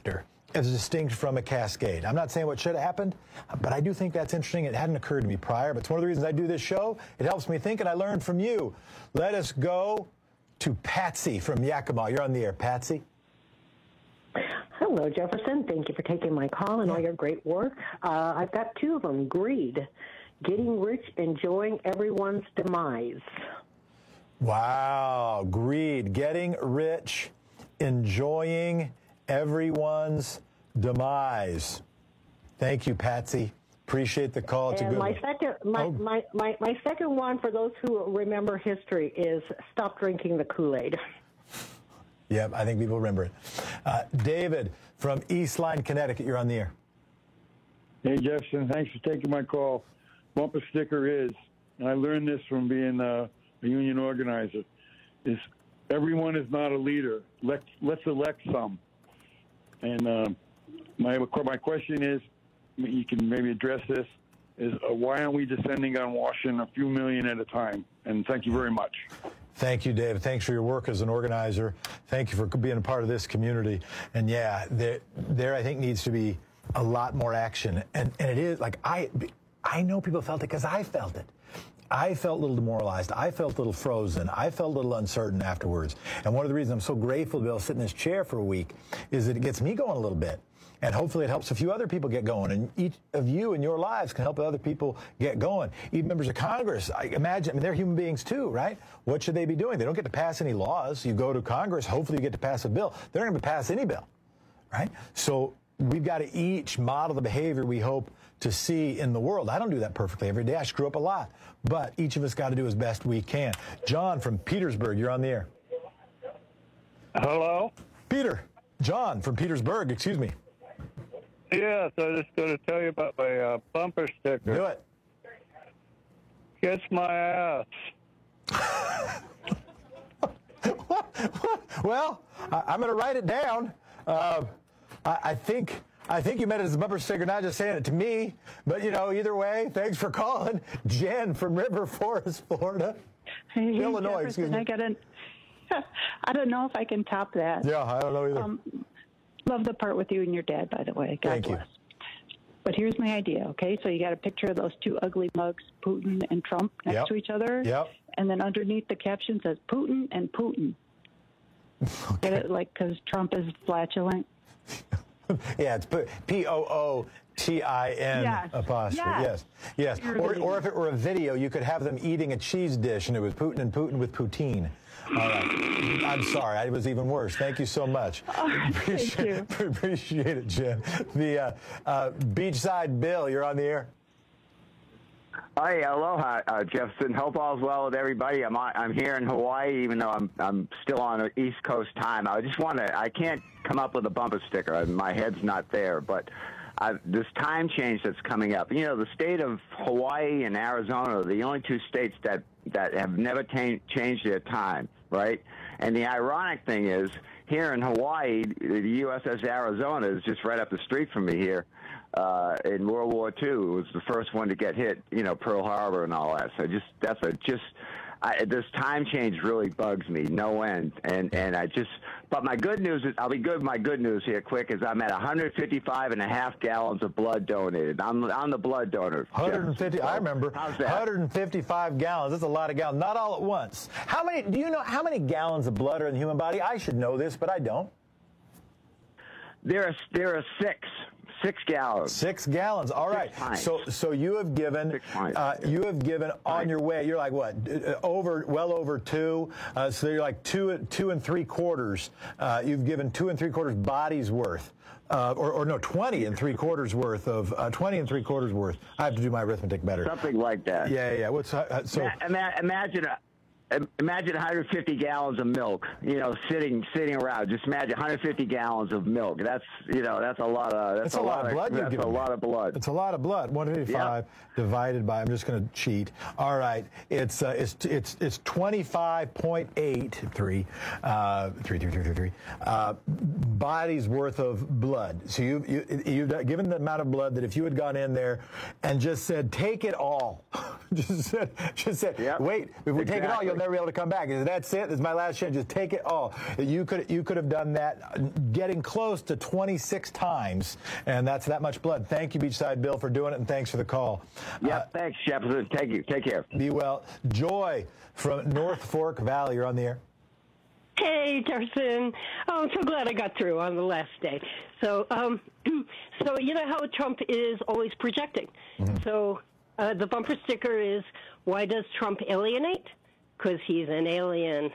as distinct from a cascade. I'm not saying what should have happened, but I do think that's interesting. It hadn't occurred to me prior, but it's one of the reasons I do this show. It helps me think, and I learn from you. Let us go to Patsy from Yakima. You're on the air, Patsy. Hello, Jefferson. Thank you for taking my call and all your great work. I've got two of them. Greed, getting rich, enjoying everyone's demise. Wow, greed, getting rich, enjoying everyone's demise. Thank you, Patsy. Appreciate the call. It's a good one. My second one, for those who remember history, is stop drinking the Kool-Aid. Yep, I think people remember it. David from East Line, Connecticut, you're on the air. Hey, Jefferson, thanks for taking my call. Bumper sticker is, and I learned this from being a union organizer, is everyone is not a leader. Let's elect some. And my question is, you can maybe address this, is why aren't we just sending on Washington a few million at a time? And thank you very much. Thank you, David. Thanks for your work as an organizer. Thank you for being a part of this community. And yeah, there I think needs to be a lot more action. And it is like, I know people felt it because I felt it. I felt a little demoralized. I felt a little frozen. I felt a little uncertain afterwards. And one of the reasons I'm so grateful to be able to sit in this chair for a week is that it gets me going a little bit. And hopefully it helps a few other people get going. And each of you in your lives can help other people get going. Even members of Congress, I imagine, they're human beings too, right? What should they be doing? They don't get to pass any laws. You go to Congress, hopefully you get to pass a bill. They're not going to pass any bill, right? So we've got to each model the behavior we hope to see in the world. I don't do that perfectly every day. I screw up a lot. But each of us got to do as best we can. John from Petersburg, you're on the air. Hello? John from Petersburg, excuse me. Yes, I was just going to tell you about my bumper sticker. Do it. Kiss my ass. Well, I'm going to write it down. I think you meant it as a bumper sticker, not just saying it to me. But, either way, thanks for calling. Jen from River Forest, Florida. Hey, Illinois, Jefferson, excuse me. I don't know if I can top that. Yeah, I don't know either. Love the part with you and your dad, by the way. God Thank bless. you. But here's my idea, okay? So you got a picture of those two ugly mugs, Putin and Trump, next to each other. Yep. And then underneath the caption says Putin and Putin. Okay. Get it? Like, because Trump is flatulent. Yeah, it's Pootin apostrophe. Yes. Or if it were a video, you could have them eating a cheese dish, and it was Putin and Putin with poutine. All right. I'm sorry. It was even worse. Thank you so much. Appreciate it, Jen. The Beachside Bill, you're on the air. Hi, aloha, Jefferson. Hope all's well with everybody. I'm here in Hawaii, even though I'm still on East Coast time. I can't come up with a bumper sticker. My head's not there, but this time change that's coming up. The state of Hawaii and Arizona are the only two states that have never changed their time, right? And the ironic thing is, here in Hawaii, the USS Arizona is just right up the street from me here. In World War II, it was the first one to get hit, Pearl Harbor and all that. So this time change really bugs me, no end. But my good news is, I'll be good with my good news here quick, is I'm at 155.5 gallons of blood donated. I'm the blood donor. 150, I remember. How's that? 155 gallons. That's a lot of gallons. Not all at once. Do you know how many gallons of blood are in the human body? I should know this, but I don't. There are 6 gallons. 6 gallons. All right. So you have given on your way. You're like what? Well over 2. So you're like 2 and 3/4. You've given 2 and 3/4 bodies worth. 20 and 3/4 worth of 20 and 3/4 worth. I have to do my arithmetic better. Something like that. Yeah. What's so? Imagine 150 gallons of milk, sitting around. Just imagine 150 gallons of milk. That's a lot of. That's a lot of blood. That's a lot of blood. It's a lot of blood. 185 divided by. I'm just going to cheat. All right, it's 25.83 bodies worth of blood. So you've given the amount of blood that if you had gone in there and just said take it all, just said wait, if we take it all, you'll I'll never be able to come back. He said, that's it. This is my last chance. Just take it all. You could have done that, getting close to 26 times, and that's that much blood. Thank you, Beachside Bill, for doing it, and thanks for the call. Yeah, thanks, Jefferson. Thank you. Take care. Be well. Joy from North Fork Valley, you're on the air. Hey, Jefferson. Oh, I'm so glad I got through on the last day. So, so you know how Trump is always projecting. Mm-hmm. So the bumper sticker is, why does Trump alienate? Because he's an alien.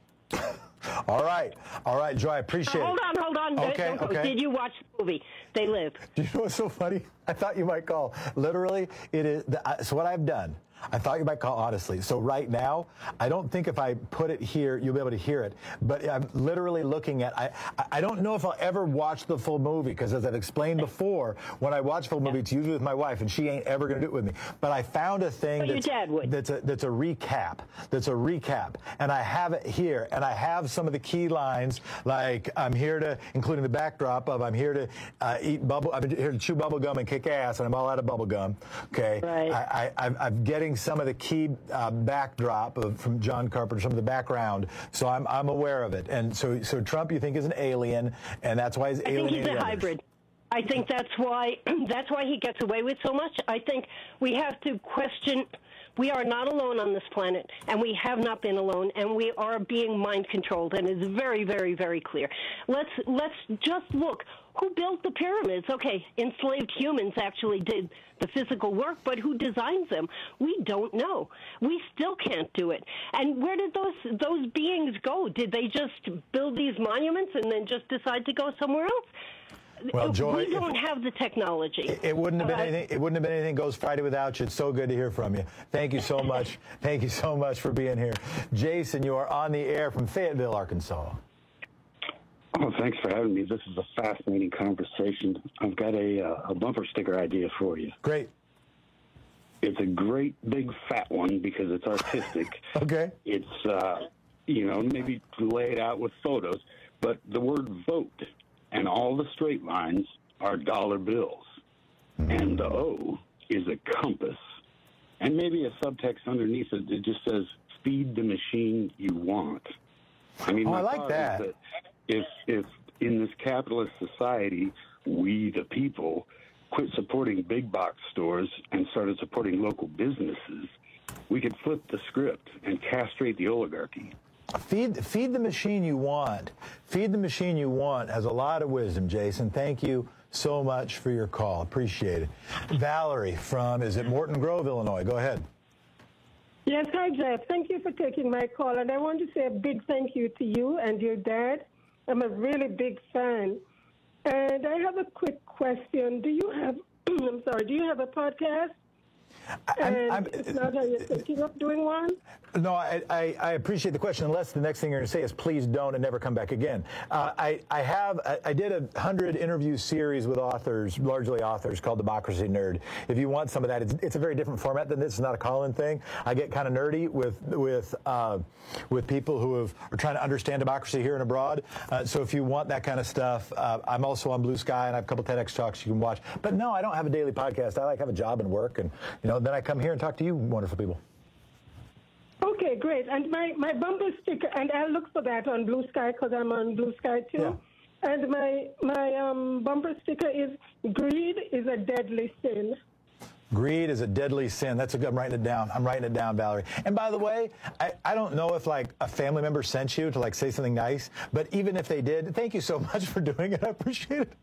All right, Joy, I appreciate it. Hold on. Okay. Did you watch the movie? They Live. Do you know what's so funny? I thought you might call. Literally, it is. So what I've done, I thought you might call honestly. So right now, I don't think if I put it here, you'll be able to hear it. But I'm literally looking at, I don't know if I'll ever watch the full movie, because as I've explained before, when I watch full movie, it's usually with my wife, and she ain't ever going to do it with me. But I found a thing that's a recap. That's a recap. And I have it here, and I have some of the key lines, like I'm here to, including the backdrop of I'm here to I'm here to chew bubble gum and kick ass, and I'm all out of bubble gum. Okay. Right. I'm getting some of the key backdrop from John Carpenter, some of the background, so I'm aware of it. And so Trump, you think, is an alien, and that's why he's alienating. I think he's a hybrid. I think that's why he gets away with so much. I think we have to question. We are not alone on this planet, and we have not been alone, and we are being mind controlled, and it's very, very, very clear. Let's just look. Who built the pyramids? Okay, enslaved humans actually did the physical work, but who designs them? We don't know. We still can't do it. And where did those beings go? Did they just build these monuments and then just decide to go somewhere else? Well, Joy, we don't have the technology. It wouldn't have been anything. It wouldn't have been anything goes Friday without you. It's so good to hear from you. Thank you so much. Thank you so much for being here. Jason, you are on the air from Fayetteville, Arkansas. Oh, thanks for having me. This is a fascinating conversation. I've got a bumper sticker idea for you. Great. It's a great big fat one because it's artistic. Okay. It's maybe lay it out with photos, but the word vote and all the straight lines are dollar bills, and the O is a compass, and maybe a subtext underneath it that just says "Feed the machine you want." I mean, I like that. If in this capitalist society, we, the people, quit supporting big box stores and started supporting local businesses, we could flip the script and castrate the oligarchy. Feed the machine you want. Feed the machine you want has a lot of wisdom, Jason. Thank you so much for your call. Appreciate it. Valerie from, is it Morton Grove, Illinois? Go ahead. Yes, hi, Jeff. Thank you for taking my call. And I want to say a big thank you to you and your dad. I'm a really big fan. And I have a quick question. Do you have a podcast? It's not how you're thinking of doing one? No, I appreciate the question, unless the next thing you're going to say is please don't and never come back again. I did a 100 interview series with authors, largely authors, called Democracy Nerd. If you want some of that, it's a very different format than this. It's not a call-in thing. I get kind of nerdy with people who are trying to understand democracy here and abroad. So if you want that kind of stuff, I'm also on Blue Sky, and I have a couple TEDx talks you can watch. But no, I don't have a daily podcast. I have a job and work, and then I come here and talk to you wonderful people. Okay, great. And my bumper sticker, and I'll look for that on Blue Sky because I'm on Blue Sky too. Yeah. And my bumper sticker is greed is a deadly sin. Greed is a deadly sin. That's I'm writing it down. I'm writing it down, Valerie. And by the way, I don't know if a family member sent you to say something nice, but even if they did, thank you so much for doing it. I appreciate it.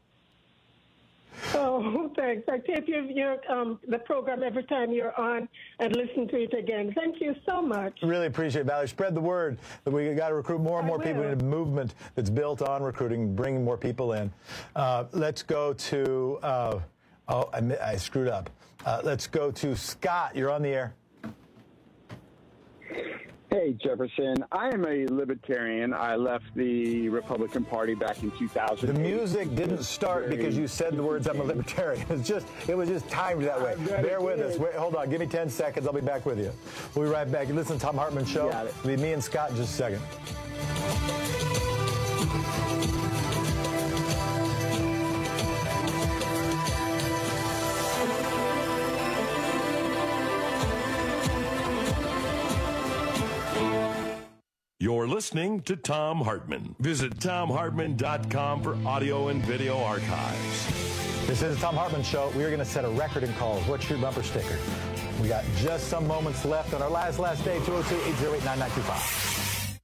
Oh, thanks. I tape the program every time you're on and listen to it again. Thank you so much. Really appreciate it, Valerie. Spread the word that we got to recruit more and more people in a movement that's built on recruiting, bringing more people in. Let's go to, I screwed up. Let's go to Scott. You're on the air. Hey, Jefferson. I am a libertarian. I left the Republican Party back in 2000. The music didn't start because you said the words, I'm a libertarian. It was just timed that way. Bear with us. Wait, hold on. Give me 10 seconds. I'll be back with you. We'll be right back. You listen to Tom Hartman Show. It'll be me and Scott in just a second. You're listening to Thom Hartmann. Visit ThomHartmann.com for audio and video archives. This is the Thom Hartmann Show. We are going to set a record in calls. What's your bumper sticker? We got just some moments left on our last day, 202-808-9925.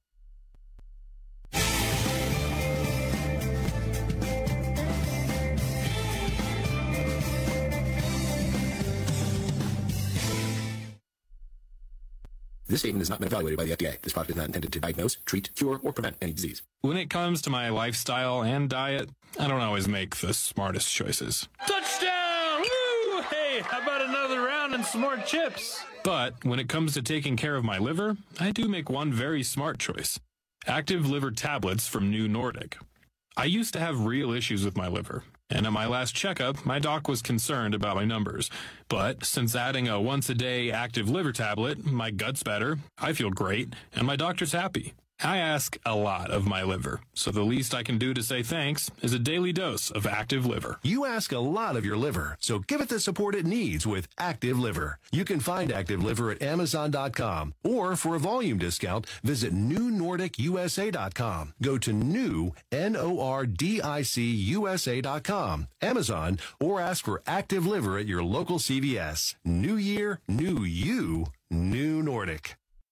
This statement has not been evaluated by the FDA. This product is not intended to diagnose, treat, cure, or prevent any disease. When it comes to my lifestyle and diet, I don't always make the smartest choices. Touchdown! Woo! Hey, how about another round and some more chips? But when it comes to taking care of my liver, I do make one very smart choice. Active Liver Tablets from New Nordic. I used to have real issues with my liver, and at my last checkup, my doc was concerned about my numbers. But since adding a once-a-day Active Liver tablet, my gut's better, I feel great, and my doctor's happy. I ask a lot of my liver, so the least I can do to say thanks is a daily dose of Active Liver. You ask a lot of your liver, so give it the support it needs with Active Liver. You can find Active Liver at Amazon.com, or for a volume discount, visit NewNordicUSA.com. Go to new, NORDICUSA.com, Amazon, or ask for Active Liver at your local CVS. New year, new you, New Nordic.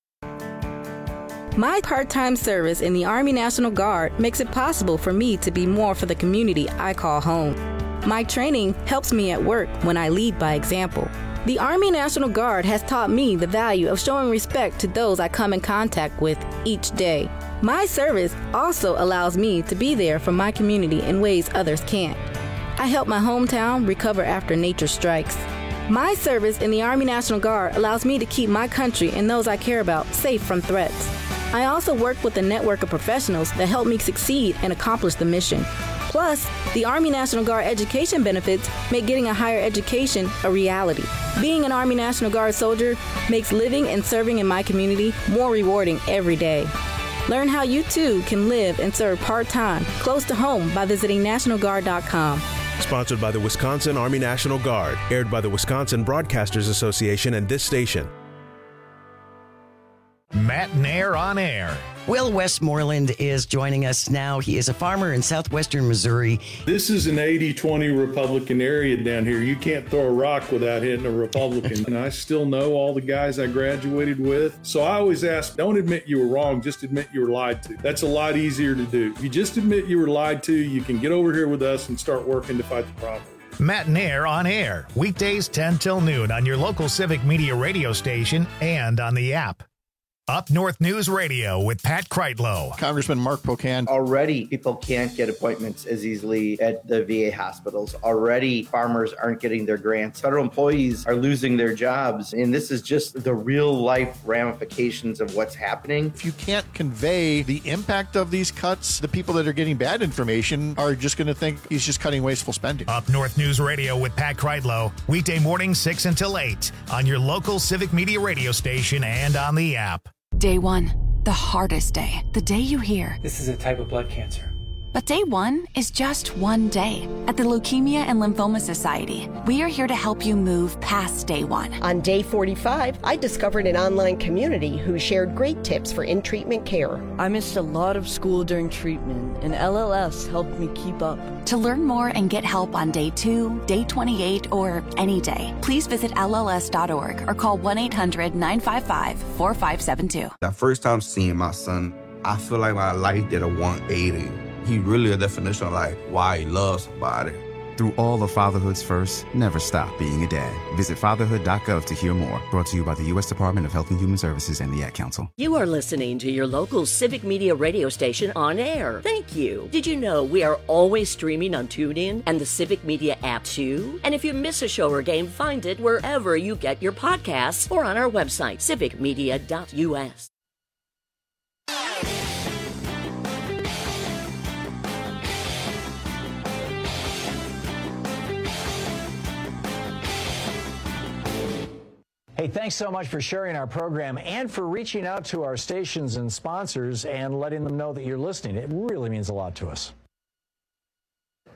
My part-time service in the Army National Guard makes it possible for me to be more for the community I call home. My training helps me at work when I lead by example. The Army National Guard has taught me the value of showing respect to those I come in contact with each day. My service also allows me to be there for my community in ways others can't. I help my hometown recover after nature strikes. My service in the Army National Guard allows me to keep my country and those I care about safe from threats. I also work with a network of professionals that help me succeed and accomplish the mission. Plus, the Army National Guard education benefits make getting a higher education a reality. Being an Army National Guard soldier makes living and serving in my community more rewarding every day. Learn how you too can live and serve part-time, close to home by visiting NationalGuard.com. Sponsored by the Wisconsin Army National Guard. Aired by the Wisconsin Broadcasters Association and this station. Matt Nair on air. Will Westmoreland is joining us now. He is a farmer in southwestern Missouri. This is an 80-20 Republican area down here. You can't throw a rock without hitting a Republican. And I still know all the guys I graduated with. So I always ask, don't admit you were wrong, just admit you were lied to. That's a lot easier to do. If you just admit you were lied to, you can get over here with us and start working to fight the problem. Matt Nair on air. Weekdays 10 till noon on your local Civic Media radio station and on the app. Up North News Radio with Pat Kreitlow. Congressman Mark Pocan. Already, people can't get appointments as easily at the VA hospitals. Already, farmers aren't getting their grants. Federal employees are losing their jobs. And this is just the real-life ramifications of what's happening. If you can't convey the impact of these cuts, the people that are getting bad information are just going to think he's just cutting wasteful spending. Up North News Radio with Pat Kreitlow. Weekday mornings 6 until 8 on your local Civic Media radio station and on the app. Day one, the hardest day. The day you hear, this is a type of blood cancer. But day one is just one day. At the Leukemia and Lymphoma Society, we are here to help you move past day one. On day 45, I discovered an online community who shared great tips for in-treatment care. I missed a lot of school during treatment, and LLS helped me keep up. To learn more and get help on day 2, day 28, or any day, please visit LLS.org or call 1-800-955-4572. That first time seeing my son, I feel like my life did a 180. He really a definition of like why he loves somebody. Through all of fatherhood's first, never stop being a dad. Visit fatherhood.gov to hear more. Brought to you by the U.S. Department of Health and Human Services and the Ad Council. You are listening to your local Civic Media radio station on air. Thank you. Did you know we are always streaming on TuneIn and the Civic Media app too? And if you miss a show or game, find it wherever you get your podcasts or on our website, civicmedia.us. Hey, thanks so much for sharing our program and for reaching out to our stations and sponsors and letting them know that you're listening. It really means a lot to us.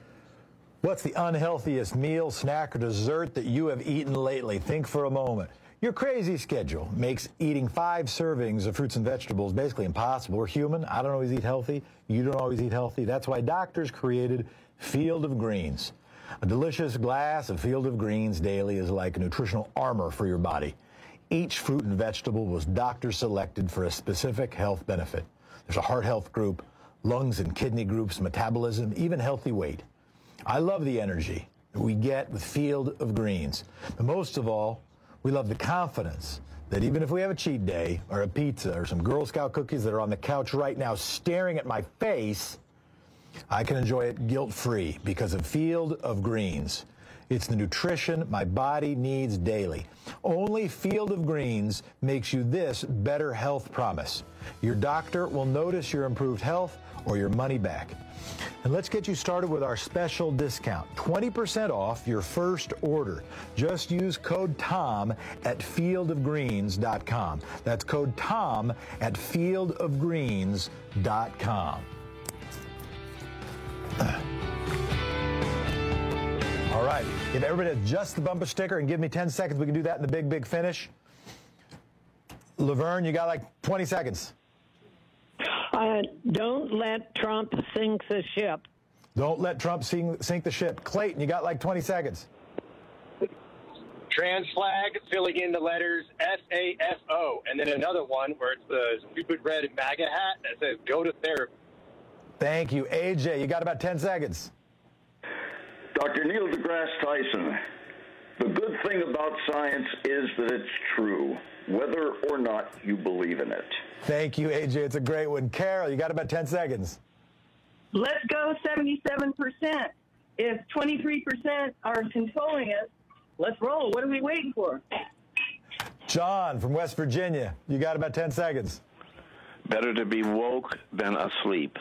What's the unhealthiest meal, snack, or dessert that you have eaten lately? Think for a moment. Your crazy schedule makes eating 5 servings of fruits and vegetables basically impossible. We're human. I don't always eat healthy. You don't always eat healthy. That's why doctors created Field of Greens. A delicious glass of Field of Greens daily is like nutritional armor for your body. Each fruit and vegetable was doctor selected for a specific health benefit. There's a heart health group, lungs and kidney groups, metabolism, even healthy weight. I love the energy that we get with Field of Greens. But most of all, we love the confidence that even if we have a cheat day or a pizza or some Girl Scout cookies that are on the couch right now staring at my face, I can enjoy it guilt-free because of Field of Greens. It's the nutrition my body needs daily. Only Field of Greens makes you this better health promise. Your doctor will notice your improved health or your money back. And let's get you started with our special discount. 20% off your first order. Just use code TOM at fieldofgreens.com. That's code TOM at fieldofgreens.com. All right, if everybody has just the bumper sticker and give me 10 seconds, we can do that in the big finish. Laverne, you got like 20 seconds. Don't let Trump sink the ship. Don't let Trump sink the ship. Clayton, you got like 20 seconds. Trans flag, filling in the letters SAFO. And then another one where it's the stupid red MAGA hat that says go to therapy. Thank you. AJ, you got about 10 seconds. Dr. Neil deGrasse Tyson, the good thing about science is that it's true, whether or not you believe in it. Thank you, AJ. It's a great one. Carol, you got about 10 seconds. Let's go 77%. If 23% are controlling us, let's roll. What are we waiting for? John from West Virginia, you got about 10 seconds. Better to be woke than asleep.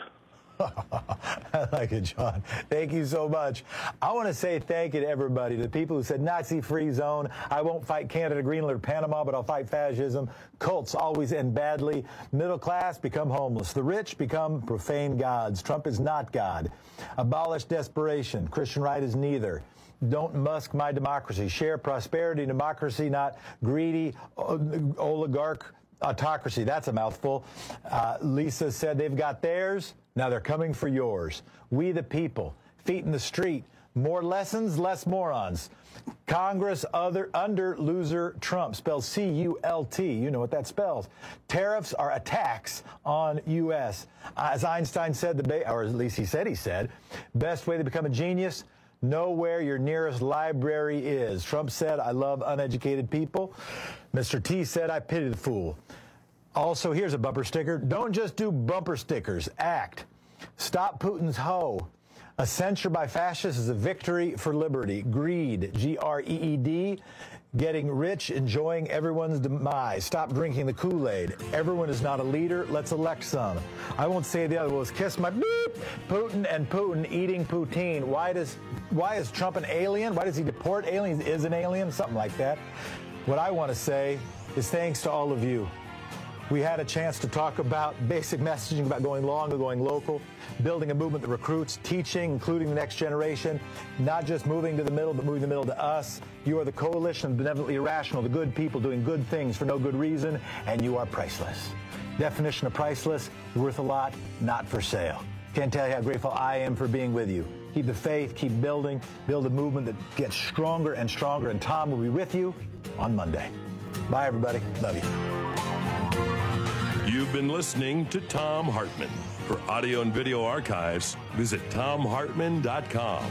I like it, John. Thank you so much. I want to say thank you to everybody, to the people who said Nazi-free zone. I won't fight Canada, Greenland, or Panama, but I'll fight fascism. Cults always end badly. Middle class become homeless. The rich become profane gods. Trump is not God. Abolish desperation. Christian right is neither. Don't Musk my democracy. Share prosperity, democracy, not greedy oligarch autocracy. That's a mouthful. Lisa said they've got theirs. Now they're coming for yours. We the people. Feet in the street. More lessons, less morons. Congress under loser Trump. Spells C-U-L-T. You know what that spells. Tariffs are attacks on U.S. As Einstein said, or at least he said, best way to become a genius, know where your nearest library is. Trump said, I love uneducated people. Mr. T said, I pity the fool. Also, here's a bumper sticker. Don't just do bumper stickers. Act. Stop Putin's hoe. A censure by fascists is a victory for liberty. Greed, G-R-E-E-D. Getting rich, enjoying everyone's demise. Stop drinking the Kool-Aid. Everyone is not a leader. Let's elect some. I won't say the other words. Kiss my beep. Putin and Putin eating poutine. Why is Trump an alien? Why does he deport aliens? Is an alien? Something like that. What I want to say is thanks to all of you. We had a chance to talk about basic messaging about going long or going local, building a movement that recruits, teaching, including the next generation, not just moving to the middle, but moving the middle to us. You are the coalition of benevolently irrational, the good people doing good things for no good reason, and you are priceless. Definition of priceless, worth a lot, not for sale. Can't tell you how grateful I am for being with you. Keep the faith, keep building, build a movement that gets stronger and stronger, and Tom will be with you on Monday. Bye, everybody. Love you. You've been listening to Thom Hartmann. For audio and video archives, visit ThomHartmann.com.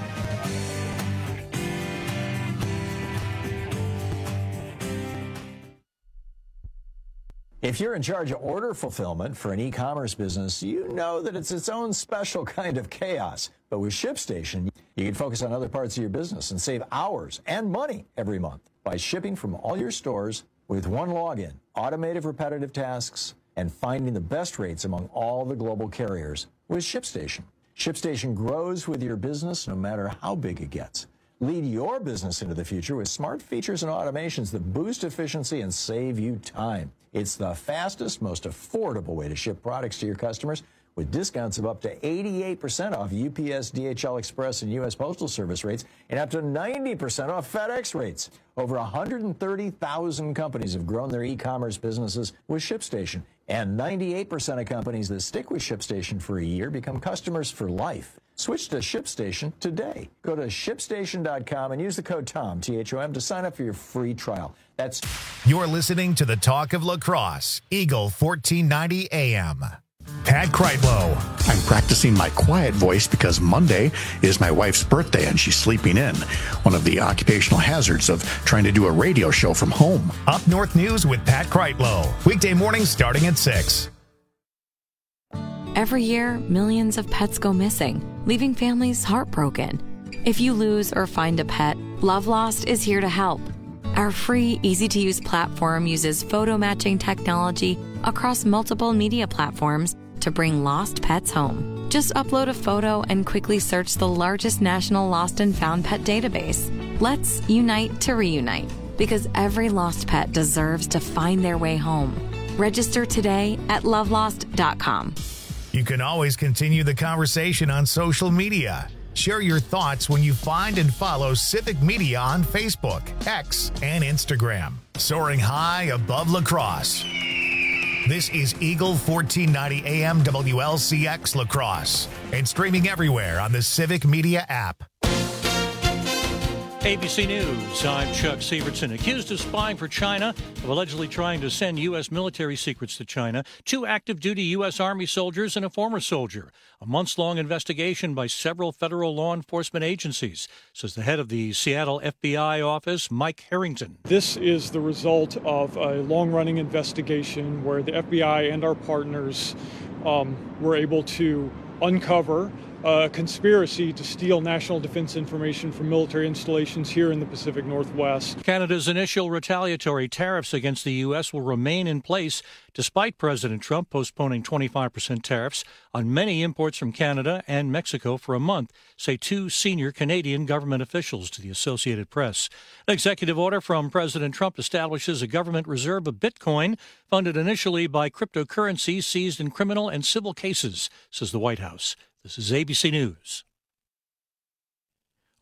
If you're in charge of order fulfillment for an e-commerce business, you know that it's its own special kind of chaos. But with ShipStation, you can focus on other parts of your business and save hours and money every month by shipping from all your stores with one login, automated repetitive tasks, and finding the best rates among all the global carriers with ShipStation. ShipStation grows with your business no matter how big it gets. Lead your business into the future with smart features and automations that boost efficiency and save you time. It's the fastest, most affordable way to ship products to your customers with discounts of up to 88% off UPS, DHL Express, and U.S. Postal Service rates, and up to 90% off FedEx rates. Over 130,000 companies have grown their e-commerce businesses with ShipStation, and 98% of companies that stick with ShipStation for a year become customers for life. Switch to ShipStation today. Go to ShipStation.com and use the code TOM, T-H-O-M, to sign up for your free trial. That's... You're listening to the Talk of Lacrosse, Eagle 1490 AM. Pat Kreitlow. I'm practicing my quiet voice because Monday is my wife's birthday and she's sleeping in. One of the occupational hazards of trying to do a radio show from home. Up North News with Pat Kreitlow. Weekday mornings starting at 6. Every year, millions of pets go missing, leaving families heartbroken. If you lose or find a pet, Love Lost is here to help. Our free, easy-to-use platform uses photo matching technology across multiple media platforms to bring lost pets home. Just upload a photo and quickly search the largest national lost and found pet database. Let's unite to reunite, because every lost pet deserves to find their way home. Register today at lovelost.com. You can always continue the conversation on social media. Share your thoughts when you find and follow Civic Media on Facebook, X, and Instagram. Soaring high above lacrosse. This is Eagle 1490 AM WLCX Lacrosse and streaming everywhere on the Civic Media app. ABC News, I'm Chuck Sievertson. Accused of spying for China, of allegedly trying to send U.S. military secrets to China, 2 active-duty U.S. Army soldiers and a former soldier. A months-long investigation by several federal law enforcement agencies, says the head of the Seattle FBI office, Mike Harrington. This is the result of a long-running investigation where the FBI and our partners were able to uncover a conspiracy to steal national defense information from military installations here in the Pacific Northwest. Canada's initial retaliatory tariffs against the U.S. will remain in place despite President Trump postponing 25% tariffs on many imports from Canada and Mexico for a month, say 2 senior Canadian government officials to the Associated Press. An executive order from President Trump establishes a government reserve of Bitcoin funded initially by cryptocurrencies seized in criminal and civil cases, says the White House. This is ABC News.